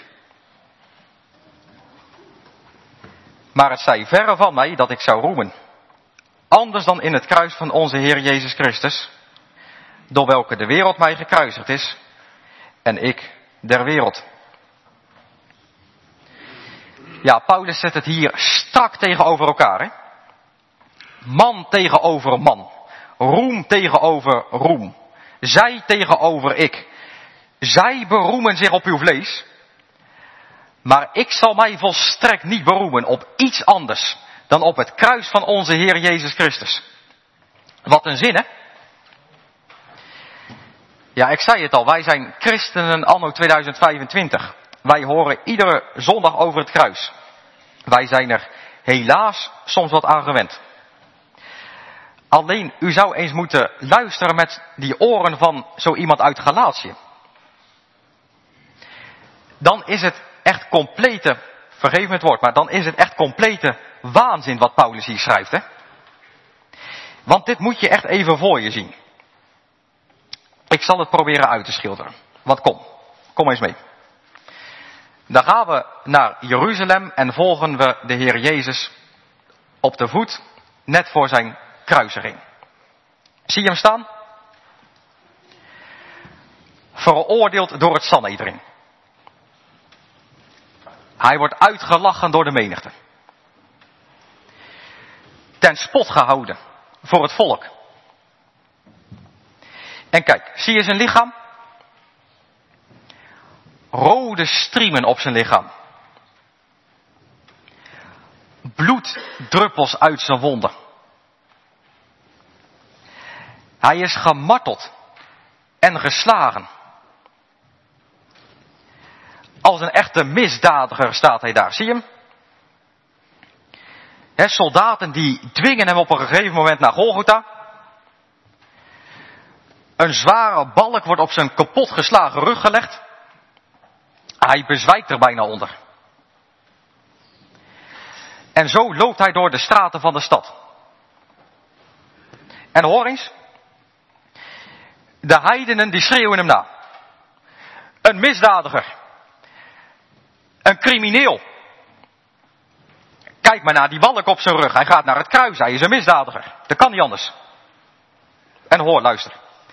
Maar het zij verre van mij dat ik zou roemen. Anders dan in het kruis van onze Heer Jezus Christus. Door welke de wereld mij gekruisigd is. En ik der wereld. Ja, Paulus zet het hier strak tegenover elkaar. Hè? Man tegenover man. Roem tegenover roem. Zij tegenover ik. Zij beroemen zich op uw vlees. Maar ik zal mij volstrekt niet beroemen op iets anders dan op het kruis van onze Heer Jezus Christus. Wat een zin, hè? Ja, ik zei het al, wij zijn christenen anno 2025. Wij horen iedere zondag over het kruis. Wij zijn er helaas soms wat aan gewend. Alleen, u zou eens moeten luisteren met die oren van zo iemand uit Galatië. Dan is het echt complete, vergeef me het woord, maar dan is het echt complete waanzin wat Paulus hier schrijft, hè? Want dit moet je echt even voor je zien. Ik zal het proberen uit te schilderen. Want kom eens mee. Dan gaan we naar Jeruzalem en volgen we de Heer Jezus op de voet, net voor zijn kruisiging. Zie je hem staan? Veroordeeld door het Sanhedrin. Hij wordt uitgelachen door de menigte. Ten spot gehouden voor het volk. En kijk, zie je zijn lichaam? Rode striemen op zijn lichaam. Bloeddruppels uit zijn wonden. Hij is gemarteld en geslagen. Als een echte misdadiger staat hij daar. Zie je hem? Soldaten die dwingen hem op een gegeven moment naar Golgotha. Een zware balk wordt op zijn kapotgeslagen rug gelegd. Hij bezwijkt er bijna onder. En zo loopt hij door de straten van de stad. En hoor eens. De heidenen die schreeuwen hem na. Een misdadiger. Een crimineel. Kijk maar naar die balk op zijn rug. Hij gaat naar het kruis. Hij is een misdadiger. Dat kan niet anders. En hoor, luister.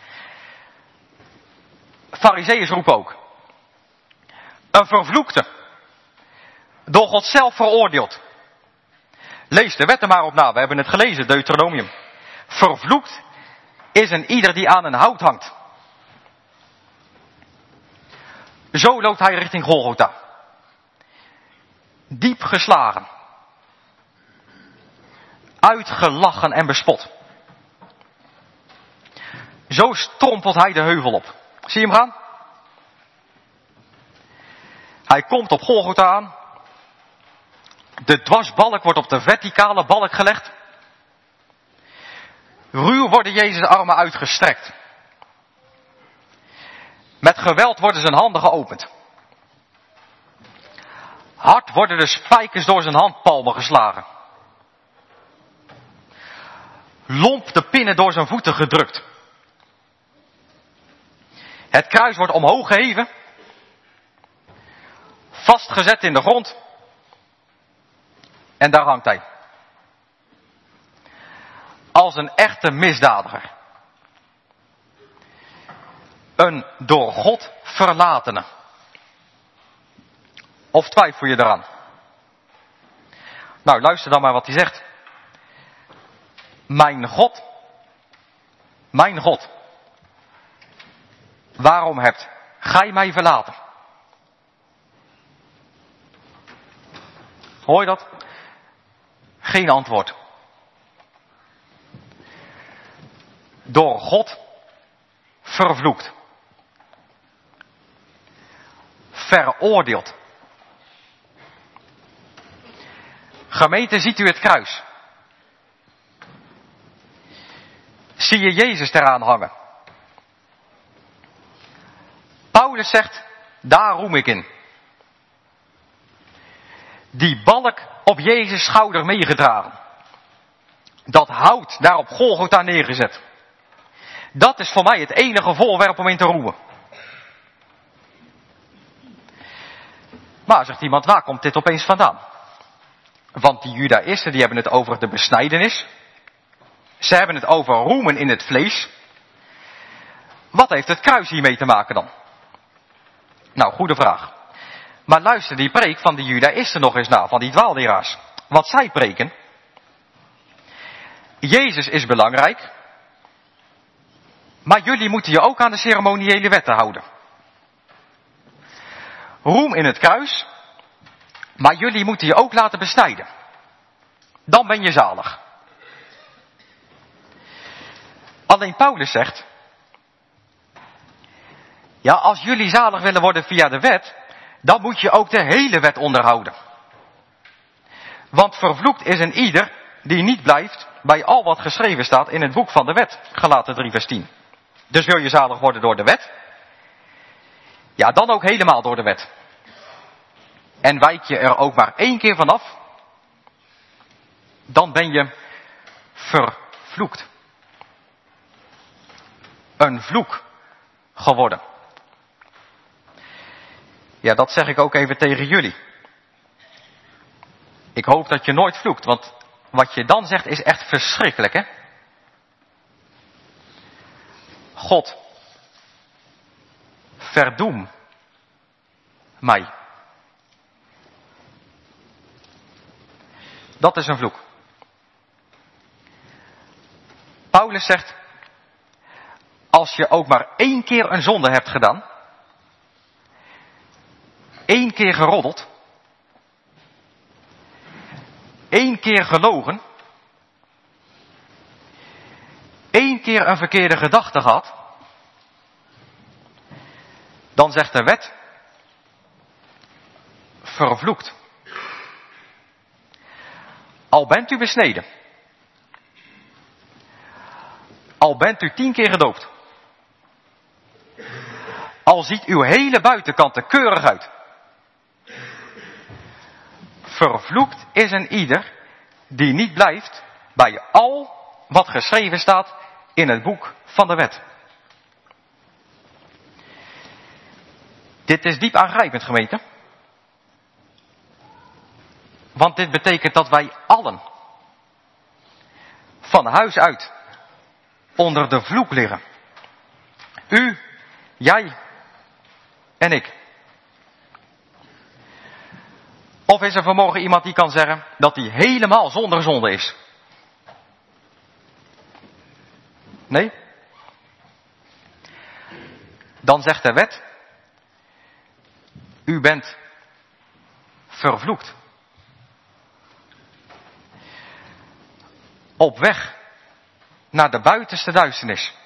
Farizeeërs roepen ook. Een vervloekte. Door God zelf veroordeeld. Lees de wetten maar op na. We hebben het gelezen, Deuteronomium. Vervloekt is een ieder die aan een hout hangt. Zo loopt hij richting Golgotha. Diep geslagen. Uitgelachen en bespot. Zo strompelt hij de heuvel op. Zie je hem gaan? Hij komt op Golgotha aan. De dwarsbalk wordt op de verticale balk gelegd. Ruw worden Jezus' armen uitgestrekt. Met geweld worden zijn handen geopend. Hard worden de spijkers door zijn handpalmen geslagen. Lomp de pinnen door zijn voeten gedrukt. Het kruis wordt omhoog geheven. Vastgezet in de grond. En daar hangt hij. Als een echte misdadiger. Een door God verlatene. Of twijfel je eraan? Nou, luister dan maar wat hij zegt. Mijn God, waarom hebt gij mij verlaten? Hoor je dat? Geen antwoord. Door God vervloekt. Veroordeeld. Gemeente, ziet u het kruis? Zie je Jezus eraan hangen? Paulus zegt, daar roem ik in. Die balk op Jezus' schouder meegedragen. Dat hout daar op Golgotha neergezet. Dat is voor mij het enige voorwerp om in te roemen. Maar, zegt iemand, waar komt dit opeens vandaan? Want die Judaïsten die hebben het over de besnijdenis. Ze hebben het over roemen in het vlees. Wat heeft het kruis hiermee te maken dan? Nou, goede vraag. Maar luister die preek van die Judaïsten nog eens na, van die dwaalleraars. Wat zij preken. Jezus is belangrijk. Maar jullie moeten je ook aan de ceremoniële wetten houden. Roem in het kruis. Maar jullie moeten je ook laten besnijden. Dan ben je zalig. Alleen Paulus zegt. Ja, als jullie zalig willen worden via de wet. Dan moet je ook de hele wet onderhouden. Want vervloekt is een ieder die niet blijft bij al wat geschreven staat in het boek van de wet. Galaten 3 vers 10. Dus wil je zalig worden door de wet? Ja, dan ook helemaal door de wet. En wijk je er ook maar 1 keer vanaf, dan ben je vervloekt. Een vloek geworden. Ja, dat zeg ik ook even tegen jullie. Ik hoop dat je nooit vloekt, want wat je dan zegt is echt verschrikkelijk, hè? God, verdoem mij. dat is een vloek. Paulus zegt, als je ook maar 1 keer een zonde hebt gedaan, 1 keer geroddeld, 1 keer gelogen, 1 keer een verkeerde gedachte gehad, dan zegt de wet, vervloekt. Al bent u besneden, al bent u 10 keer gedoopt, al ziet uw hele buitenkant er keurig uit. Vervloekt is een ieder die niet blijft bij al wat geschreven staat in het boek van de wet. Dit is diep aangrijpend, gemeente. Want dit betekent dat wij allen van huis uit onder de vloek liggen. U, jij en ik. Of is er vanmorgen iemand die kan zeggen dat hij helemaal zonder zonde is? Nee? Dan zegt de wet, u bent vervloekt. Op weg naar de buitenste duisternis.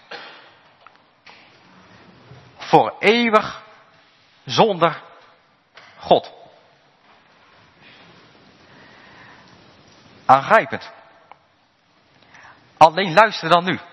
Voor eeuwig zonder God. Aangrijpend. Alleen luister dan nu.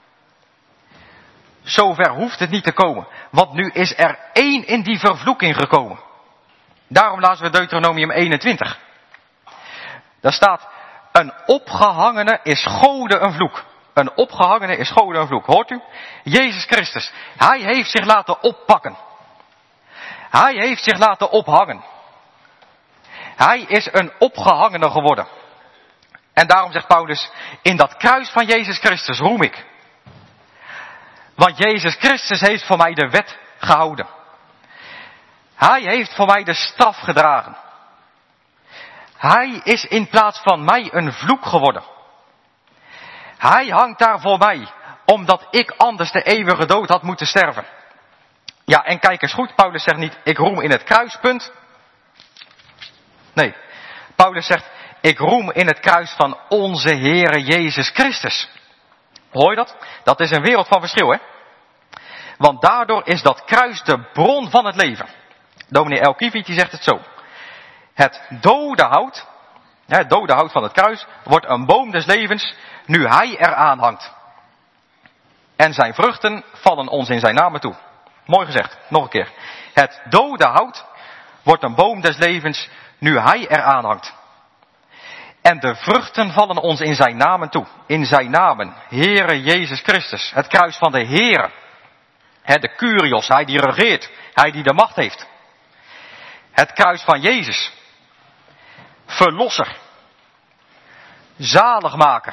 Zover hoeft het niet te komen. Want nu is er 1 in die vervloeking gekomen. Daarom lazen we Deuteronomium 21. Daar staat, een opgehangene is Gode een vloek. Een opgehangene is Gode een vloek. Hoort u? Jezus Christus. Hij heeft zich laten oppakken. Hij heeft zich laten ophangen. Hij is een opgehangene geworden. En daarom zegt Paulus, in dat kruis van Jezus Christus roem ik. Want Jezus Christus heeft voor mij de wet gehouden. Hij heeft voor mij de straf gedragen. Hij is in plaats van mij een vloek geworden. Hij hangt daar voor mij, omdat ik anders de eeuwige dood had moeten sterven. Ja, en kijk eens goed, Paulus zegt niet, ik roem in het kruispunt. Nee, Paulus zegt, ik roem in het kruis van onze Heere Jezus Christus. Hoor je dat? Dat is een wereld van verschil, hè? Want daardoor is dat kruis de bron van het leven. Dominee Elkiviet die zegt het zo. Het dode hout van het kruis, wordt een boom des levens, nu hij eraan hangt. En zijn vruchten vallen ons in zijn naam toe. Mooi gezegd, nog een keer. Het dode hout wordt een boom des levens, nu hij eraan hangt. En de vruchten vallen ons in zijn namen toe. In zijn namen, Heere Jezus Christus. Het kruis van de Heere. De Kyrios, hij die regeert. Hij die de macht heeft. Het kruis van Jezus. Verlosser. Zaligmaker.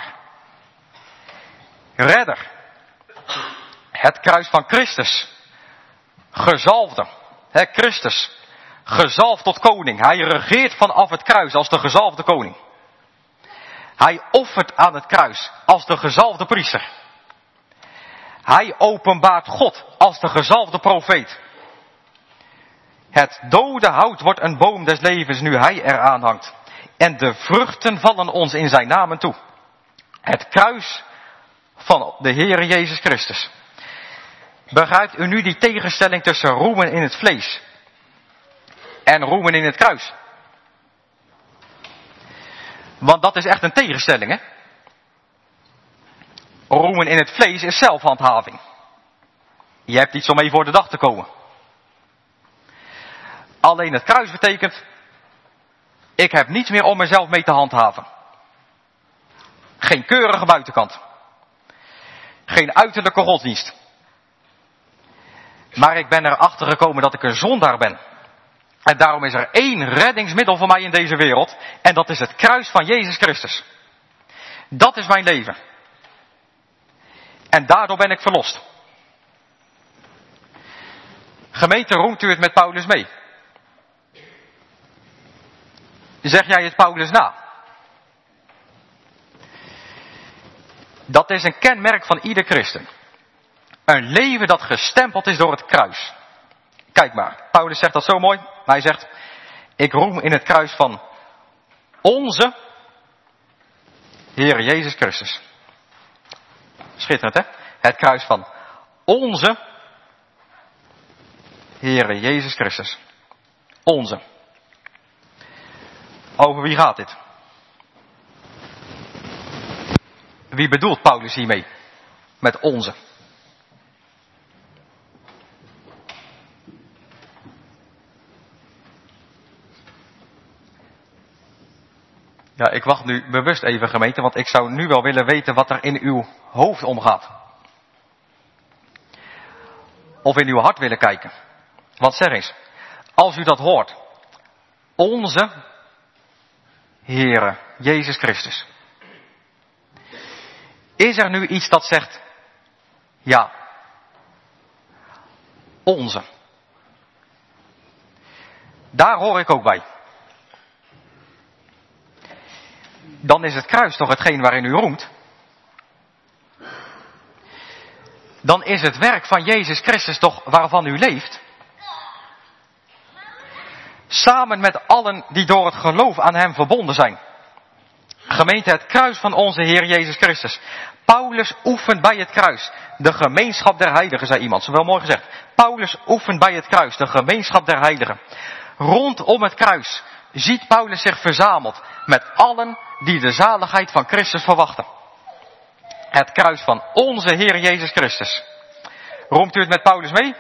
Redder. Het kruis van Christus. Gezalfde. Christus. Gezalfd tot koning. Hij regeert vanaf het kruis als de gezalfde koning. Hij offert aan het kruis als de gezalfde priester. Hij openbaart God als de gezalfde profeet. Het dode hout wordt een boom des levens nu hij eraan hangt. En de vruchten vallen ons in zijn namen toe. Het kruis van de Heere Jezus Christus. Begrijpt u nu die tegenstelling tussen roemen in het vlees en roemen in het kruis? Want dat is echt een tegenstelling, hè? Roemen in het vlees is zelfhandhaving. Je hebt iets om mee voor de dag te komen. Alleen het kruis betekent, ik heb niets meer om mezelf mee te handhaven. Geen keurige buitenkant. Geen uiterlijke godsdienst. Maar ik ben erachter gekomen dat ik een zondaar ben. En daarom is er 1 reddingsmiddel voor mij in deze wereld. En dat is het kruis van Jezus Christus. Dat is mijn leven. En daardoor ben ik verlost. Gemeente, roemt u het met Paulus mee? Zeg jij het Paulus na? Dat is een kenmerk van ieder christen. Een leven dat gestempeld is door het kruis. Kijk maar, Paulus zegt dat zo mooi. Hij zegt, ik roem in het kruis van onze Heere Jezus Christus. Schitterend, hè? Het kruis van onze Heere Jezus Christus. Onze. Over wie gaat dit? Wie bedoelt Paulus hiermee? Met onze. Ja, ik wacht nu bewust even, gemeente, want ik zou nu wel willen weten wat er in uw hoofd omgaat. Of in uw hart willen kijken. Want zeg eens, als u dat hoort, onze Heere Jezus Christus. Is er nu iets dat zegt, ja, onze. Daar hoor ik ook bij. Dan is het kruis toch hetgeen waarin u roemt. Dan is het werk van Jezus Christus toch waarvan u leeft. Samen met allen die door het geloof aan hem verbonden zijn. Gemeente, het kruis van onze Heer Jezus Christus. Paulus oefent bij het kruis de gemeenschap der heiligen, zei iemand. Zo wel mooi gezegd. Paulus oefent bij het kruis de gemeenschap der heiligen. Rondom het kruis ziet Paulus zich verzameld met allen die de zaligheid van Christus verwachten. Het kruis van onze Heer Jezus Christus. Roemt u het met Paulus mee?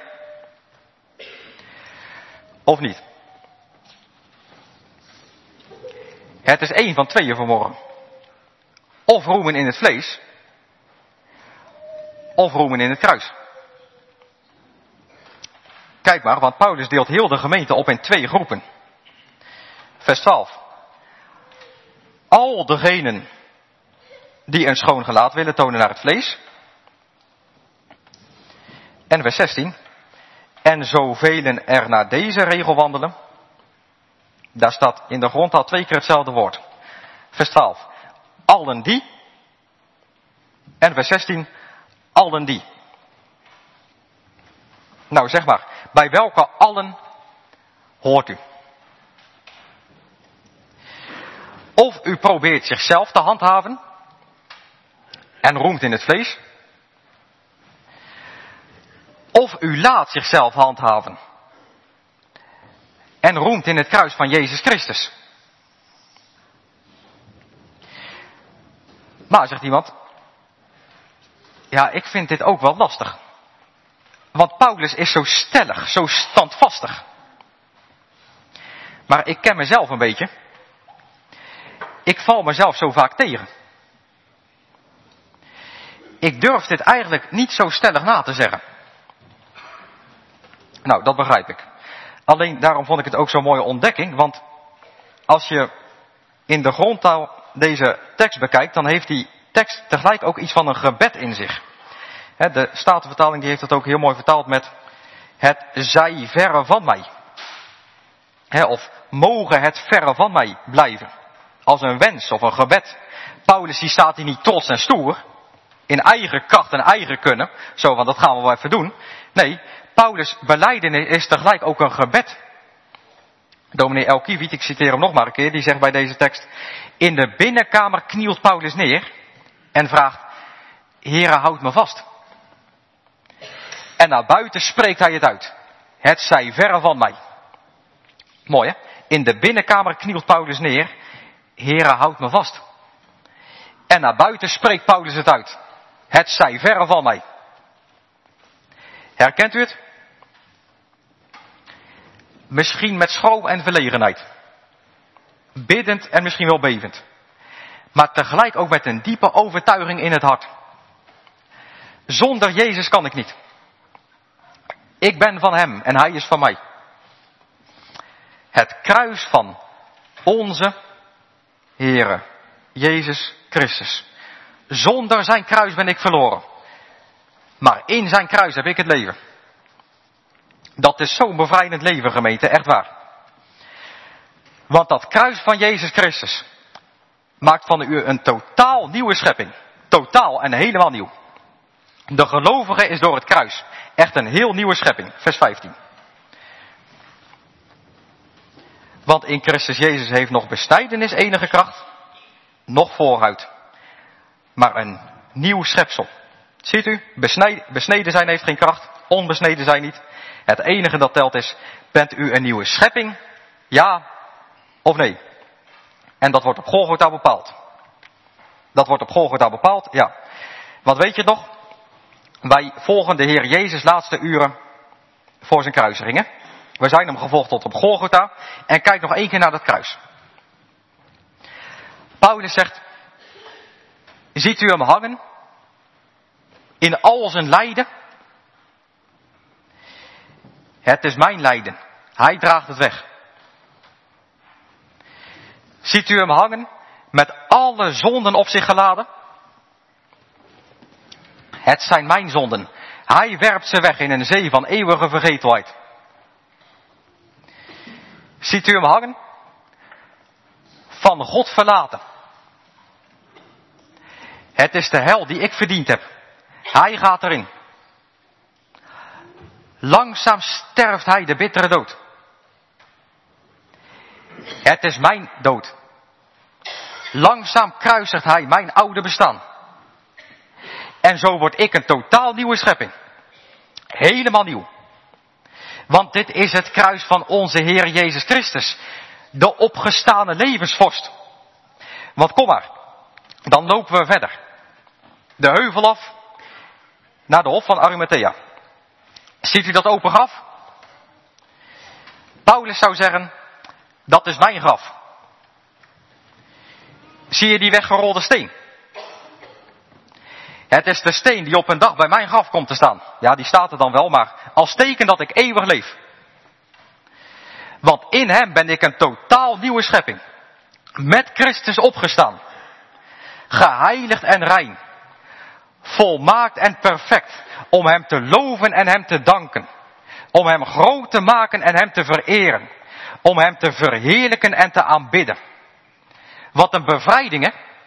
Of niet? Het is één van tweeën vanmorgen. Of roemen in het vlees, of roemen in het kruis. Kijk maar, want Paulus deelt heel de gemeente op in twee groepen. Vers 12. Al degenen die een schoon gelaat willen tonen naar het vlees. En vers 16. En zoveel er naar deze regel wandelen. Daar staat in de grondtaal 2 keer hetzelfde woord. Vers 12. Allen die. En vers 16. Allen die. Nou zeg maar, bij welke allen hoort u? Of u probeert zichzelf te handhaven en roemt in het vlees. Of u laat zichzelf handhaven en roemt in het kruis van Jezus Christus. Maar, zegt iemand, ja, ik vind dit ook wel lastig. Want Paulus is zo stellig, zo standvastig. Maar ik ken mezelf een beetje. Ik val mezelf zo vaak tegen. Ik durf dit eigenlijk niet zo stellig na te zeggen. Nou, dat begrijp ik. Alleen daarom vond ik het ook zo'n mooie ontdekking. Want als je in de grondtaal deze tekst bekijkt, dan heeft die tekst tegelijk ook iets van een gebed in zich. De Statenvertaling die heeft het ook heel mooi vertaald met het zij verre van mij. Of mogen het verre van mij blijven. Als een wens of een gebed. Paulus die staat hier niet trots en stoer. In eigen kracht en eigen kunnen. Zo van dat gaan we wel even doen. Nee, Paulus' belijdenis is tegelijk ook een gebed. Dominee Elkiewit, ik citeer hem nog maar een keer. Die zegt bij deze tekst. In de binnenkamer knielt Paulus neer. En vraagt. Heere, houd me vast. En naar buiten spreekt hij het uit. Het zij verre van mij. Mooi hè. In de binnenkamer knielt Paulus neer. Heere, houd me vast. En naar buiten spreekt Paulus het uit. Het zij verre van mij. Herkent u het? Misschien met schroom en verlegenheid. Biddend en misschien wel bevend. Maar tegelijk ook met een diepe overtuiging in het hart. Zonder Jezus kan ik niet. Ik ben van hem en hij is van mij. Het kruis van onze Heere Jezus Christus. Zonder zijn kruis ben ik verloren. Maar in zijn kruis heb ik het leven. Dat is zo'n bevrijdend leven, gemeente, echt waar. Want dat kruis van Jezus Christus maakt van u een totaal nieuwe schepping. Totaal en helemaal nieuw. De gelovige is door het kruis echt een heel nieuwe schepping. Vers 15. Want in Christus Jezus heeft nog bestijdenis enige kracht, nog vooruit. Maar een nieuw schepsel. Ziet u, besneden zijn heeft geen kracht, onbesneden zijn niet. Het enige dat telt is, bent u een nieuwe schepping? Ja of nee? En dat wordt op Golgotha bepaald. Dat wordt op Golgotha bepaald, ja. Want weet je het nog? Wij volgen de Heer Jezus laatste uren voor zijn kruisiging, hè? We zijn hem gevolgd tot op Golgotha. En kijk nog één keer naar dat kruis. Paulus zegt, ziet u hem hangen? In al zijn lijden? Het is mijn lijden. Hij draagt het weg. Ziet u hem hangen? Met alle zonden op zich geladen? Het zijn mijn zonden. Hij werpt ze weg in een zee van eeuwige vergetelheid. Ziet u hem hangen? Van God verlaten. Het is de hel die ik verdiend heb. Hij gaat erin. Langzaam sterft hij de bittere dood. Het is mijn dood. Langzaam kruisigt hij mijn oude bestaan. En zo word ik een totaal nieuwe schepping. Helemaal nieuw. Want dit is het kruis van onze Heer Jezus Christus. De opgestane levensvorst. Want kom maar. Dan lopen we verder. De heuvel af. Naar de hof van Arimathea. Ziet u dat open graf? Paulus zou zeggen, dat is mijn graf. Zie je die weggerolde steen? Het is de steen die op een dag bij mijn graf komt te staan. Ja, die staat er dan wel, maar als teken dat ik eeuwig leef. Want in hem ben ik een totaal nieuwe schepping. Met Christus opgestaan. Geheiligd en rein. Volmaakt en perfect. Om hem te loven en hem te danken. Om hem groot te maken en hem te vereren. Om hem te verheerlijken en te aanbidden. Wat een bevrijding, hè?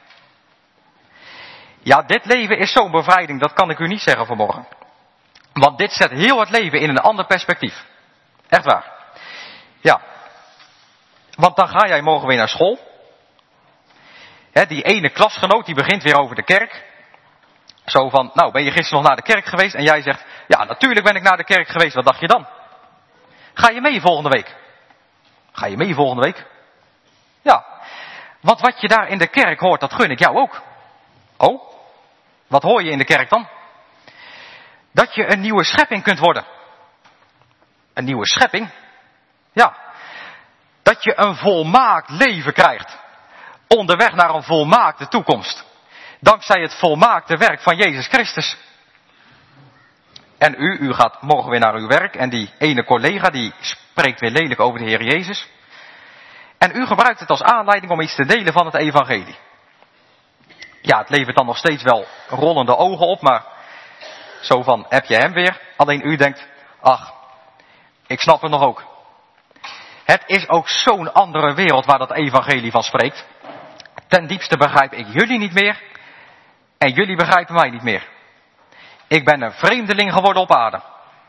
Ja, dit leven is zo'n bevrijding, dat kan ik u niet zeggen vanmorgen. Want dit zet heel het leven in een ander perspectief. Echt waar. Ja. Want dan ga jij morgen weer naar school. Die ene klasgenoot die begint weer over de kerk. Zo van, nou ben je gisteren nog naar de kerk geweest? En jij zegt, ja natuurlijk ben ik naar de kerk geweest, wat dacht je dan? Ga je mee volgende week? Ga je mee volgende week? Ja. Want wat je daar in de kerk hoort, dat gun ik jou ook. Oh? Wat hoor je in de kerk dan? Dat je een nieuwe schepping kunt worden. Een nieuwe schepping? Ja. Dat je een volmaakt leven krijgt. Onderweg naar een volmaakte toekomst. Dankzij het volmaakte werk van Jezus Christus. En u gaat morgen weer naar uw werk. En die ene collega die spreekt weer lelijk over de Heer Jezus. En u gebruikt het als aanleiding om iets te delen van het evangelie. Ja, het levert dan nog steeds wel rollende ogen op, maar zo van, heb je hem weer? Alleen u denkt, ach, ik snap het nog ook. Het is ook zo'n andere wereld waar dat evangelie van spreekt. Ten diepste begrijp ik jullie niet meer en jullie begrijpen mij niet meer. Ik ben een vreemdeling geworden op aarde.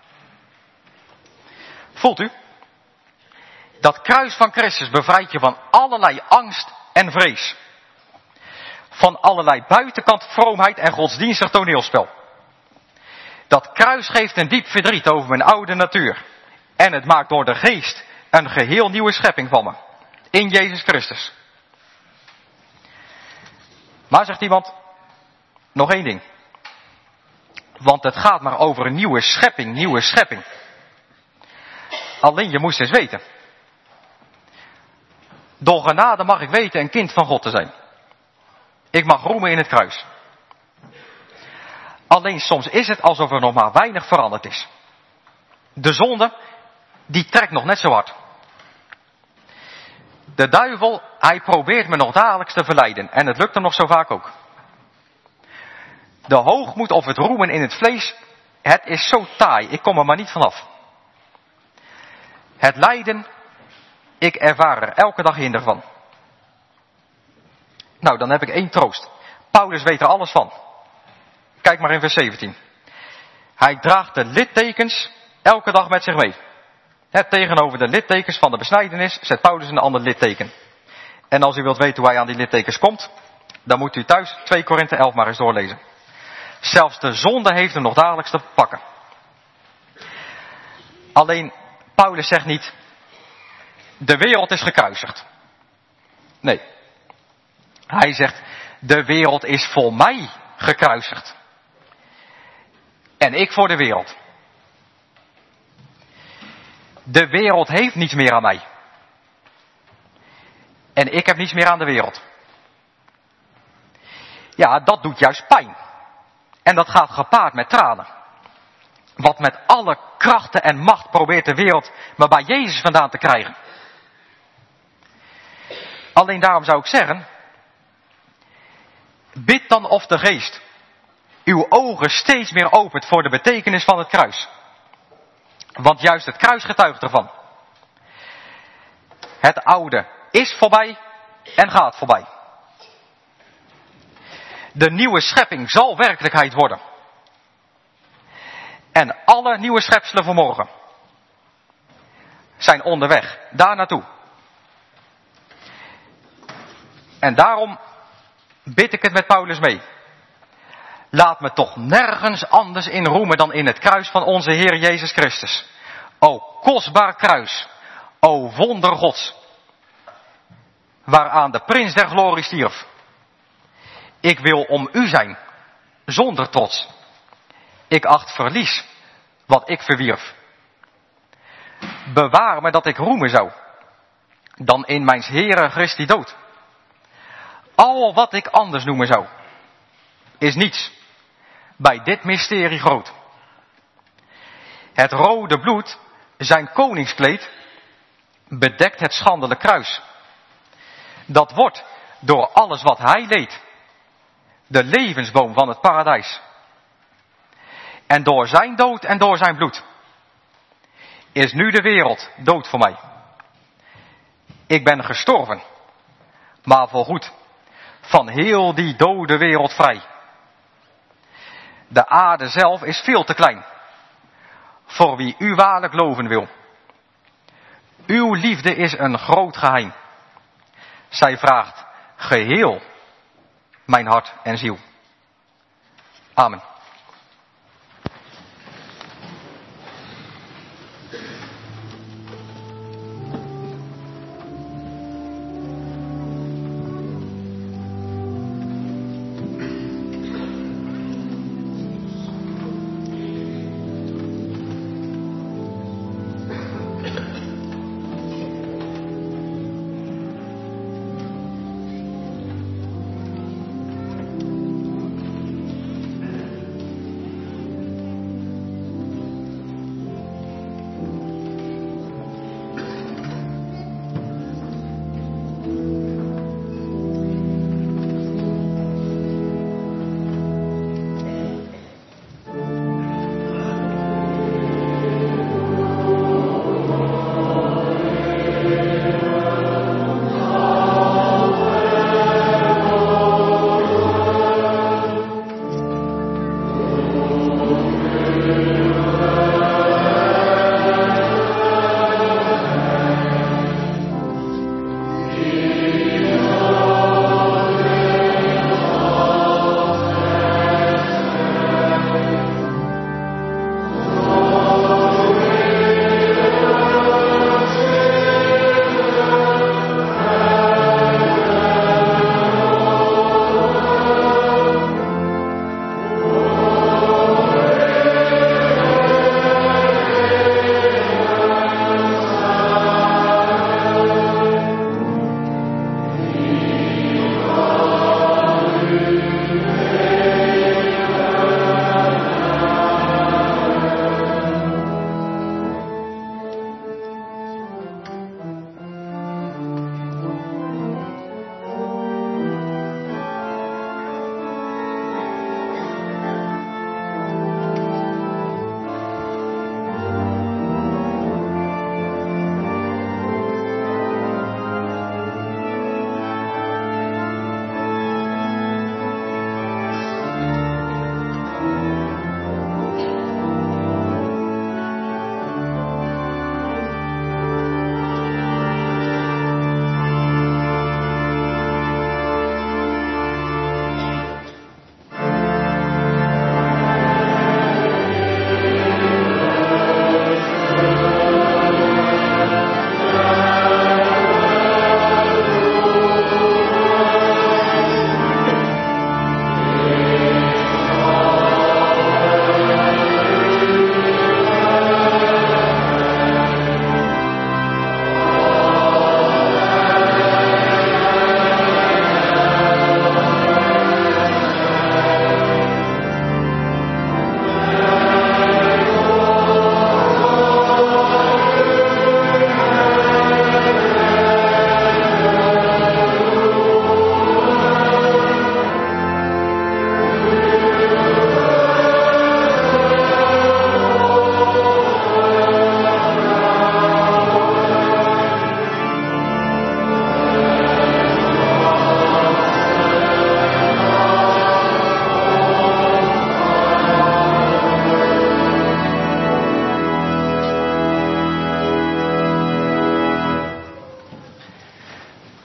Voelt u? Dat kruis van Christus bevrijdt je van allerlei angst en vrees. Van allerlei buitenkant vroomheid en godsdienstig toneelspel. Dat kruis geeft een diep verdriet over mijn oude natuur. En het maakt door de geest een geheel nieuwe schepping van me. In Jezus Christus. Maar zegt iemand, nog één ding. Want het gaat maar over een nieuwe schepping, nieuwe schepping. Alleen je moest eens weten. Door genade mag ik weten een kind van God te zijn. Ik mag roemen in het kruis. Alleen soms is het alsof er nog maar weinig veranderd is. De zonde, die trekt nog net zo hard. De duivel, hij probeert me nog dagelijks te verleiden. En het lukt hem nog zo vaak ook. De hoogmoed of het roemen in het vlees, het is zo taai. Ik kom er maar niet vanaf. Het lijden, ik ervaar er elke dag hinder van. Nou, dan heb ik één troost. Paulus weet er alles van. Kijk maar in vers 17. Hij draagt de littekens elke dag met zich mee. Tegenover de littekens van de besnijdenis zet Paulus een ander litteken. En als u wilt weten hoe hij aan die littekens komt, dan moet u thuis 2 Korinthe 11 maar eens doorlezen. Zelfs de zonde heeft hem nog dagelijks te pakken. Alleen, Paulus zegt niet, de wereld is gekruisigd. Nee. Hij zegt, de wereld is voor mij gekruisigd. En ik voor de wereld. De wereld heeft niets meer aan mij. En ik heb niets meer aan de wereld. Ja, dat doet juist pijn. En dat gaat gepaard met tranen. Wat met alle krachten en macht probeert de wereld maar bij Jezus vandaan te krijgen. Alleen daarom zou ik zeggen, bid dan of de Geest uw ogen steeds meer opent voor de betekenis van het kruis. Want juist het kruis getuigt ervan. Het oude is voorbij en gaat voorbij. De nieuwe schepping zal werkelijkheid worden. En alle nieuwe schepselen vanmorgen zijn onderweg daar naartoe. En daarom bid ik het met Paulus mee. Laat me toch nergens anders in roemen dan in het kruis van onze Heer Jezus Christus. O kostbaar kruis, o wonder Gods, waaraan de prins der glorie stierf. Ik wil om u zijn, zonder trots. Ik acht verlies wat ik verwierf. Bewaar me dat ik roemen zou, dan in mijns Heere Christi dood. Al wat ik anders noemen zou, is niets bij dit mysterie groot. Het rode bloed, zijn koningskleed, bedekt het schandelijk kruis. Dat wordt door alles wat hij leed, de levensboom van het paradijs. En door zijn dood en door zijn bloed is nu de wereld dood voor mij. Ik ben gestorven, maar voorgoed, van heel die dode wereld vrij. De aarde zelf is veel te klein, voor wie u waarlijk loven wil. Uw liefde is een groot geheim. Zij vraagt geheel mijn hart en ziel. Amen.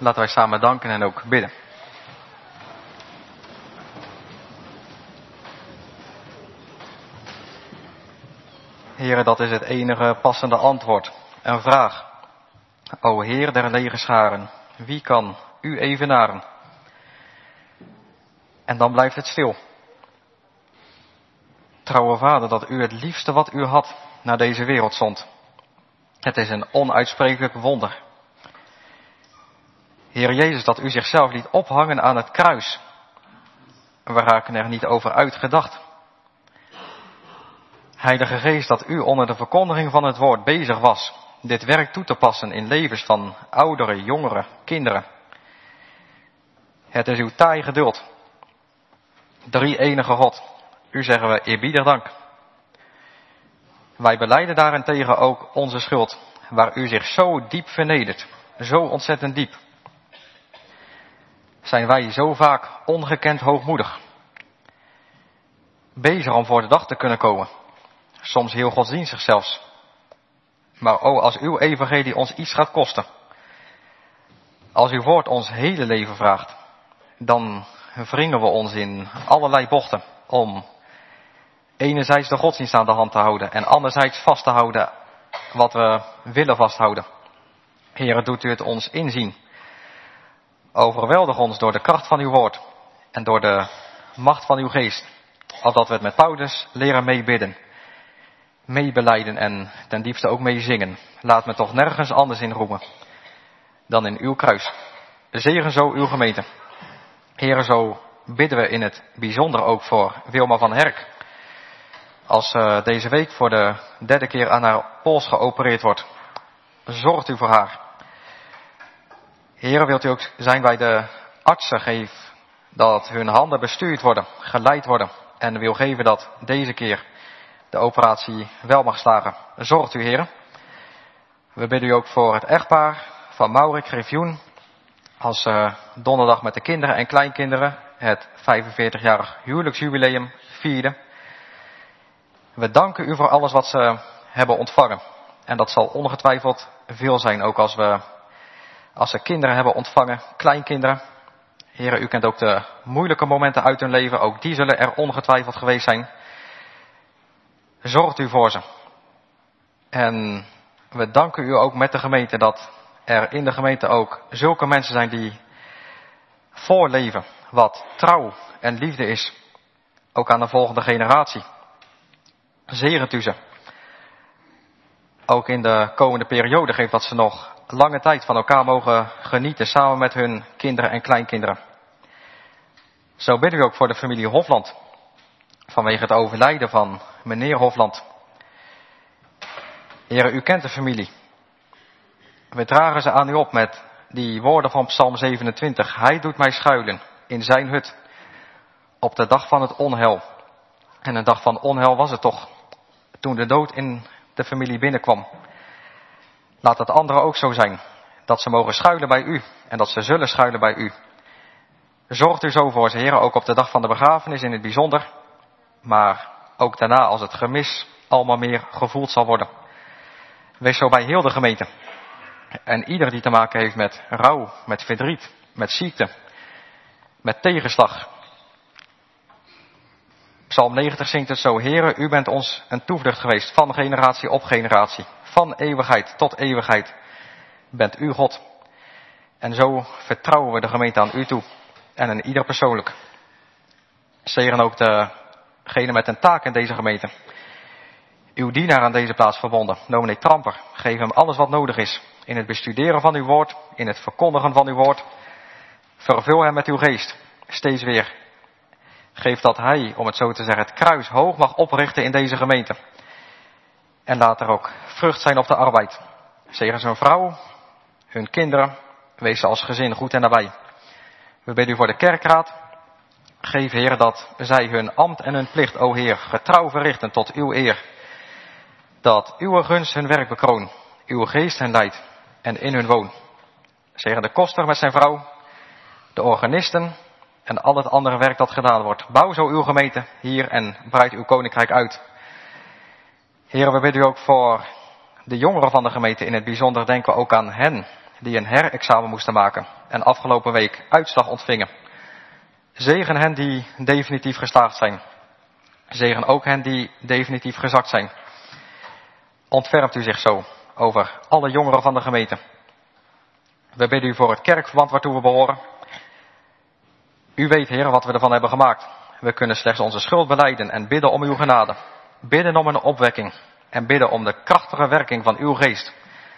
Laten wij samen danken en ook bidden. Heere, dat is het enige passende antwoord. Een vraag. O Heer der legerscharen, wie kan u evenaren? En dan blijft het stil. Trouwe Vader, dat u het liefste wat u had naar deze wereld zond. Het is een onuitsprekelijk wonder. Heer Jezus, dat u zichzelf liet ophangen aan het kruis. We raken er niet over uitgedacht. Heilige Geest, dat u onder de verkondiging van het woord bezig was dit werk toe te passen in levens van ouderen, jongeren, kinderen. Het is uw taai geduld. Drie enige God. U zeggen we eerbiedig dank. Wij belijden daarentegen ook onze schuld, waar u zich zo diep vernedert, zo ontzettend diep. Zijn wij zo vaak ongekend hoogmoedig. Bezig om voor de dag te kunnen komen. Soms heel godsdienstig zelfs. Maar als uw evangelie ons iets gaat kosten. Als uw woord ons hele leven vraagt. Dan wringen we ons in allerlei bochten. Om enerzijds de godsdienst aan de hand te houden. En anderzijds vast te houden wat we willen vasthouden. Heere, doet u het ons inzien. Overweldig ons door de kracht van uw woord. En door de macht van uw geest. Opdat we het met Paulus leren meebidden. Meebelijden en ten diepste ook meezingen. Laat me toch nergens anders in roemen dan in uw kruis. Zegen zo uw gemeente. Heere, zo bidden we in het bijzonder ook voor Wilma van Herk. Als deze week voor de derde keer aan haar pols geopereerd wordt. Zorgt u voor haar. Heere, wilt u ook zijn bij de artsen, geef dat hun handen bestuurd worden, geleid worden. En wil geven dat deze keer de operatie wel mag slagen. Zorgt u, Heere. We bidden u ook voor het echtpaar van Maurik Griffioen. Als donderdag met de kinderen en kleinkinderen het 45-jarig huwelijksjubileum vierden. We danken u voor alles wat ze hebben ontvangen. En dat zal ongetwijfeld veel zijn, ook als ze kinderen hebben ontvangen, kleinkinderen. Heere, u kent ook de moeilijke momenten uit hun leven. Ook die zullen er ongetwijfeld geweest zijn. Zorgt u voor ze. En we danken u ook met de gemeente dat er in de gemeente ook zulke mensen zijn die voorleven wat trouw en liefde is. Ook aan de volgende generatie. Zegent u ze. Ook in de komende periode geeft dat ze nog lange tijd van elkaar mogen genieten samen met hun kinderen en kleinkinderen. Zo bidden we ook voor de familie Hofland. Vanwege het overlijden van meneer Hofland. Heere, u kent de familie. We dragen ze aan u op met die woorden van Psalm 27. Hij doet mij schuilen in zijn hut op de dag van het onheil. En een dag van onheil was het toch, toen de dood in de familie binnenkwam. Laat het anderen ook zo zijn, dat ze mogen schuilen bij u en dat ze zullen schuilen bij u. Zorgt u zo voor ze, Heere, ook op de dag van de begrafenis in het bijzonder. Maar ook daarna als het gemis allemaal meer gevoeld zal worden. Wees zo bij heel de gemeente. En ieder die te maken heeft met rouw, met verdriet, met ziekte, met tegenslag. Psalm 90 zingt het zo. Heere, u bent ons een toevlucht geweest van generatie op generatie. Van eeuwigheid tot eeuwigheid bent u God. En zo vertrouwen we de gemeente aan u toe. En aan ieder persoonlijk. Zegen ook degene met een taak in deze gemeente. Uw dienaar aan deze plaats verbonden, dominee Tramper. Geef hem alles wat nodig is. In het bestuderen van uw woord. In het verkondigen van uw woord. Vervul hem met uw geest. Steeds weer. Geef dat hij, om het zo te zeggen, het kruis hoog mag oprichten in deze gemeente. En laat er ook vrucht zijn op de arbeid. Zegen zijn vrouw, hun kinderen. Wees ze als gezin goed en nabij. We bidden u voor de kerkraad. Geef, Heer, dat zij hun ambt en hun plicht, o Heer, getrouw verrichten tot uw eer. Dat uw gunst hun werk bekroon, uw geest hen leidt en in hun woon. Zegen de koster met zijn vrouw, de organisten en al het andere werk dat gedaan wordt. Bouw zo uw gemeente hier en breid uw koninkrijk uit. Heer, we bidden u ook voor de jongeren van de gemeente. In het bijzonder denken we ook aan hen die een herexamen moesten maken en afgelopen week uitslag ontvingen. Zegen hen die definitief geslaagd zijn. Zegen ook hen die definitief gezakt zijn. Ontfermt u zich zo over alle jongeren van de gemeente. We bidden u voor het kerkverband waartoe we behoren. U weet, Heer, wat we ervan hebben gemaakt. We kunnen slechts onze schuld belijden en bidden om uw genade. Bidden om een opwekking en bidden om de krachtige werking van uw geest.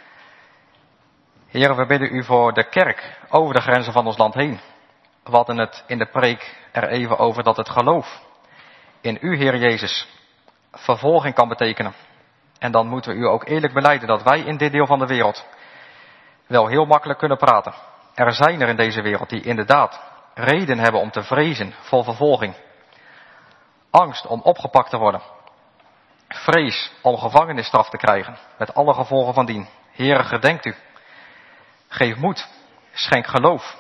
Heer, we bidden u voor de kerk over de grenzen van ons land heen. We hadden het in de preek er even over dat het geloof in u, Heer Jezus, vervolging kan betekenen. En dan moeten we u ook eerlijk belijden dat wij in dit deel van de wereld wel heel makkelijk kunnen praten. Er zijn er in deze wereld die inderdaad reden hebben om te vrezen voor vervolging. Angst om opgepakt te worden. Vrees om gevangenisstraf te krijgen, met alle gevolgen van dien. Heere, gedenkt u. Geef moed. Schenk geloof.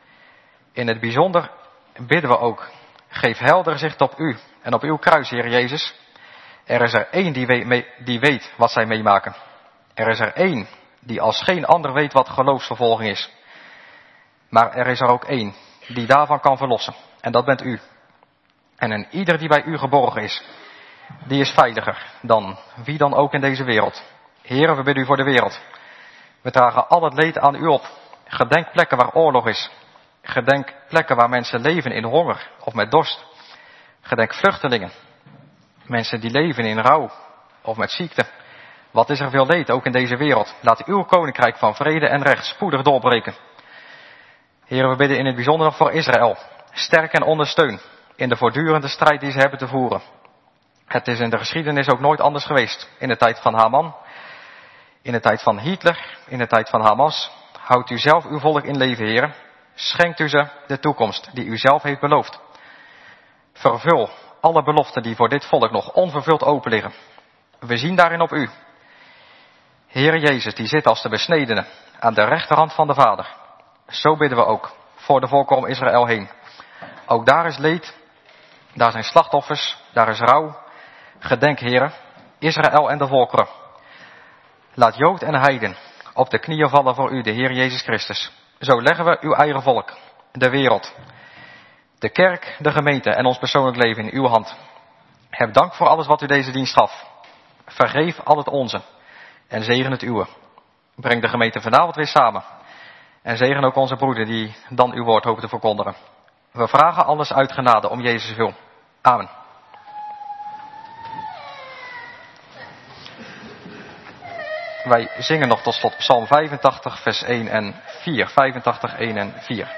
In het bijzonder bidden we ook. Geef helder zicht op u en op uw kruis, Heer Jezus. Er is er één die weet wat zij meemaken. Er is er één die als geen ander weet wat geloofsvervolging is. Maar er is er ook één die daarvan kan verlossen. En dat bent u. En ieder die bij u geborgen is, die is veiliger dan wie dan ook in deze wereld. Heere, we bidden u voor de wereld. We dragen al het leed aan u op. Gedenk plekken waar oorlog is. Gedenk plekken waar mensen leven in honger of met dorst. Gedenk vluchtelingen. Mensen die leven in rouw of met ziekte. Wat is er veel leed, ook in deze wereld. Laat uw koninkrijk van vrede en recht spoedig doorbreken. Heere, we bidden in het bijzonder nog voor Israël. Sterk en ondersteun in de voortdurende strijd die ze hebben te voeren. Het is in de geschiedenis ook nooit anders geweest. In de tijd van Haman, in de tijd van Hitler, in de tijd van Hamas. Houdt u zelf uw volk in leven, Heere. Schenkt u ze de toekomst die u zelf heeft beloofd. Vervul alle beloften die voor dit volk nog onvervuld open liggen. We zien daarin op u. Heere Jezus, die zit als de besnedene aan de rechterhand van de Vader. Zo bidden we ook voor de volken om Israël heen. Ook daar is leed, daar zijn slachtoffers, daar is rouw. Gedenk, Heere, Israël en de volkeren. Laat Jood en Heiden op de knieën vallen voor u, de Heer Jezus Christus. Zo leggen we uw eigen volk, de wereld, de kerk, de gemeente en ons persoonlijk leven in uw hand. Heb dank voor alles wat u deze dienst gaf. Vergeef al het onze en zegen het uwe. Breng de gemeente vanavond weer samen. En zegen ook onze broeder die dan uw woord hopen te verkondigen. We vragen alles uit genade om Jezus wil. Amen. Wij zingen nog tot slot Psalm 85 vers 1 en 4. 85, 1 en 4.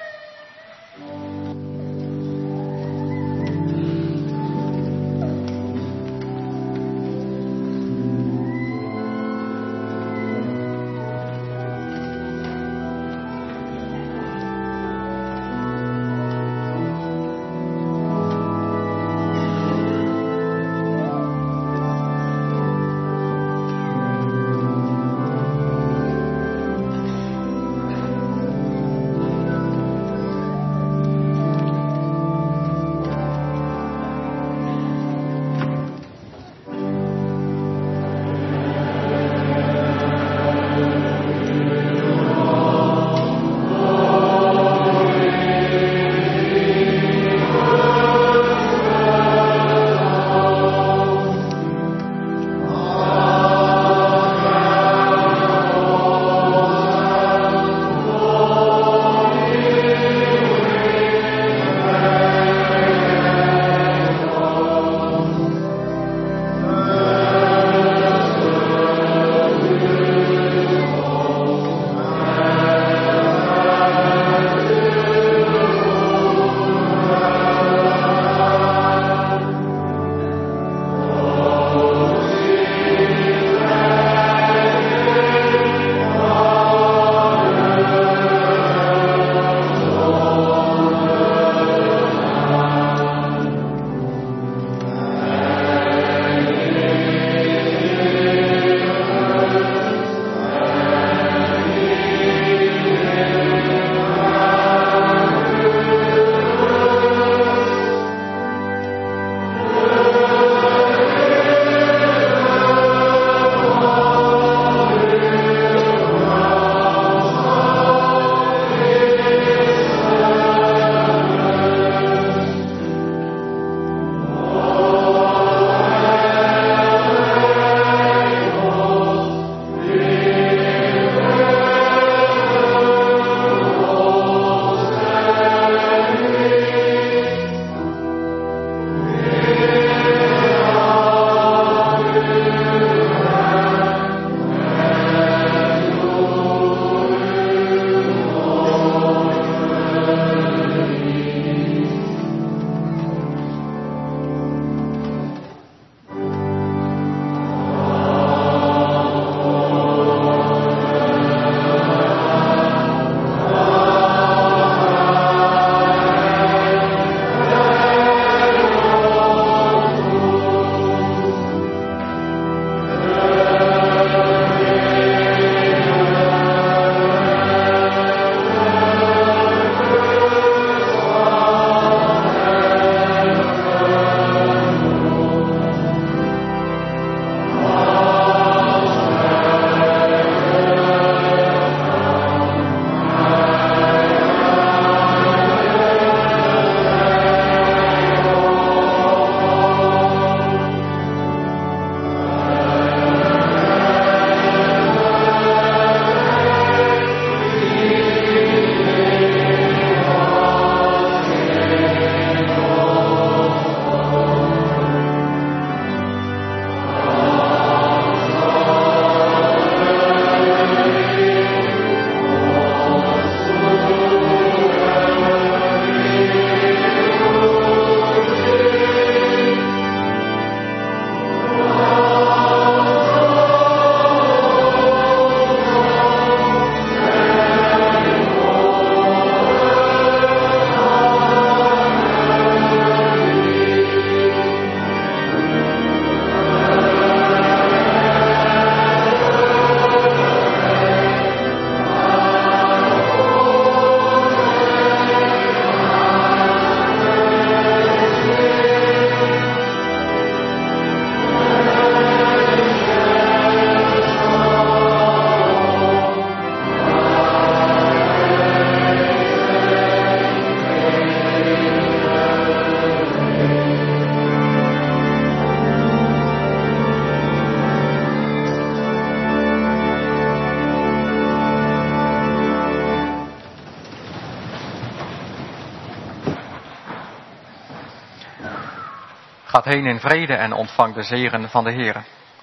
Gaat heen in vrede en ontvangt de zegen van de Heere.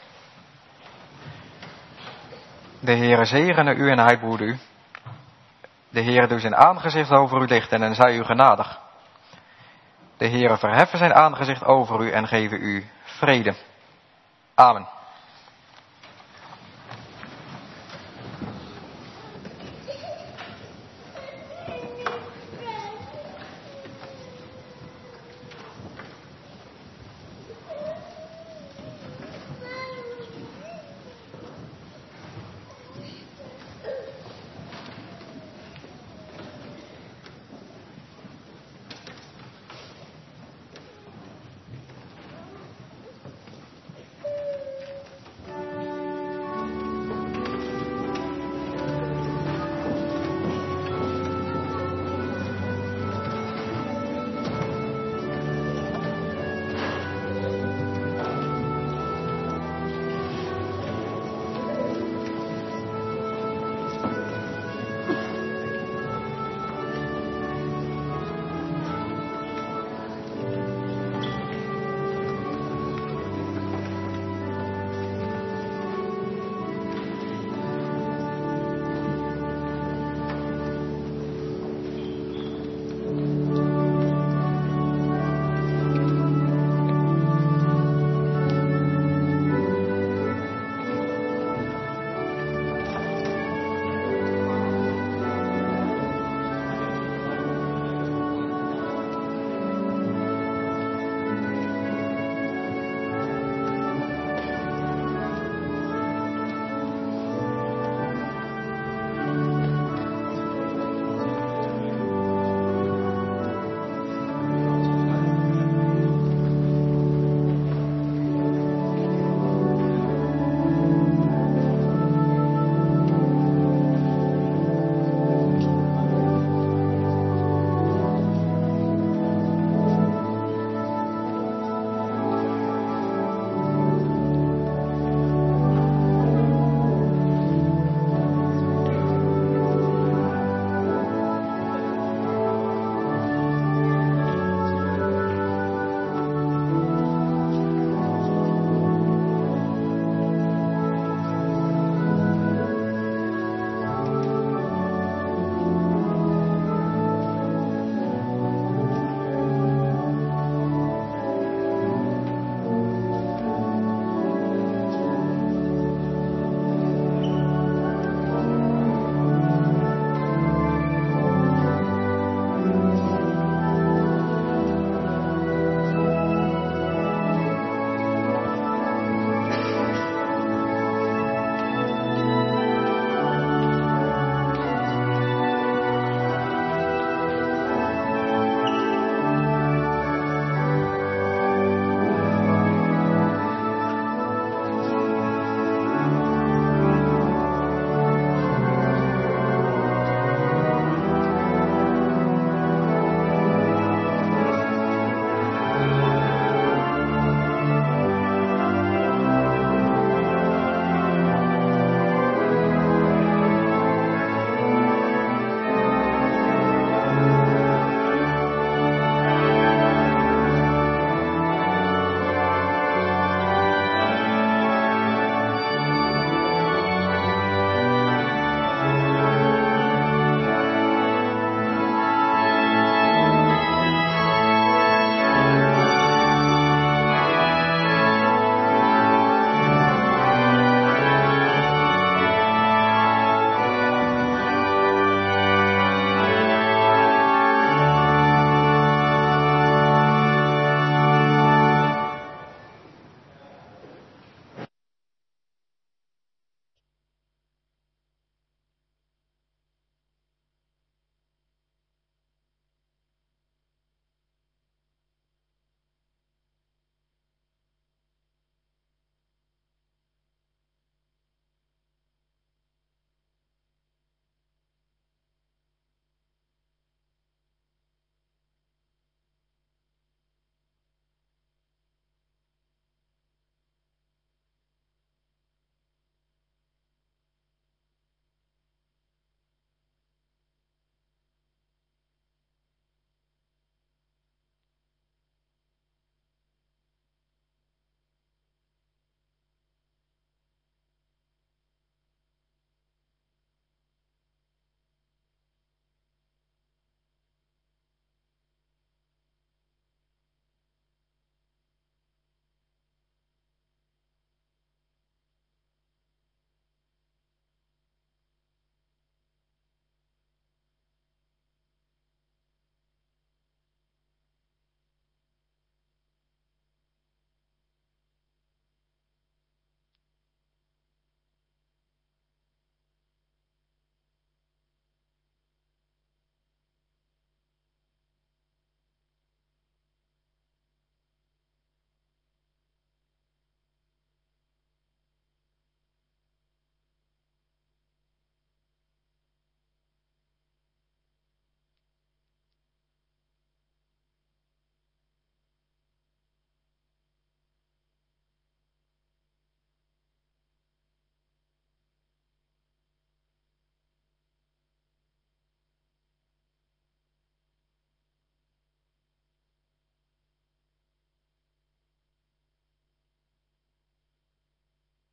De Heere zegene u en hij behoede u. De Heere doet zijn aangezicht over u lichten en zij u genadig. De Heere verheffen zijn aangezicht over u en geven u vrede. Amen.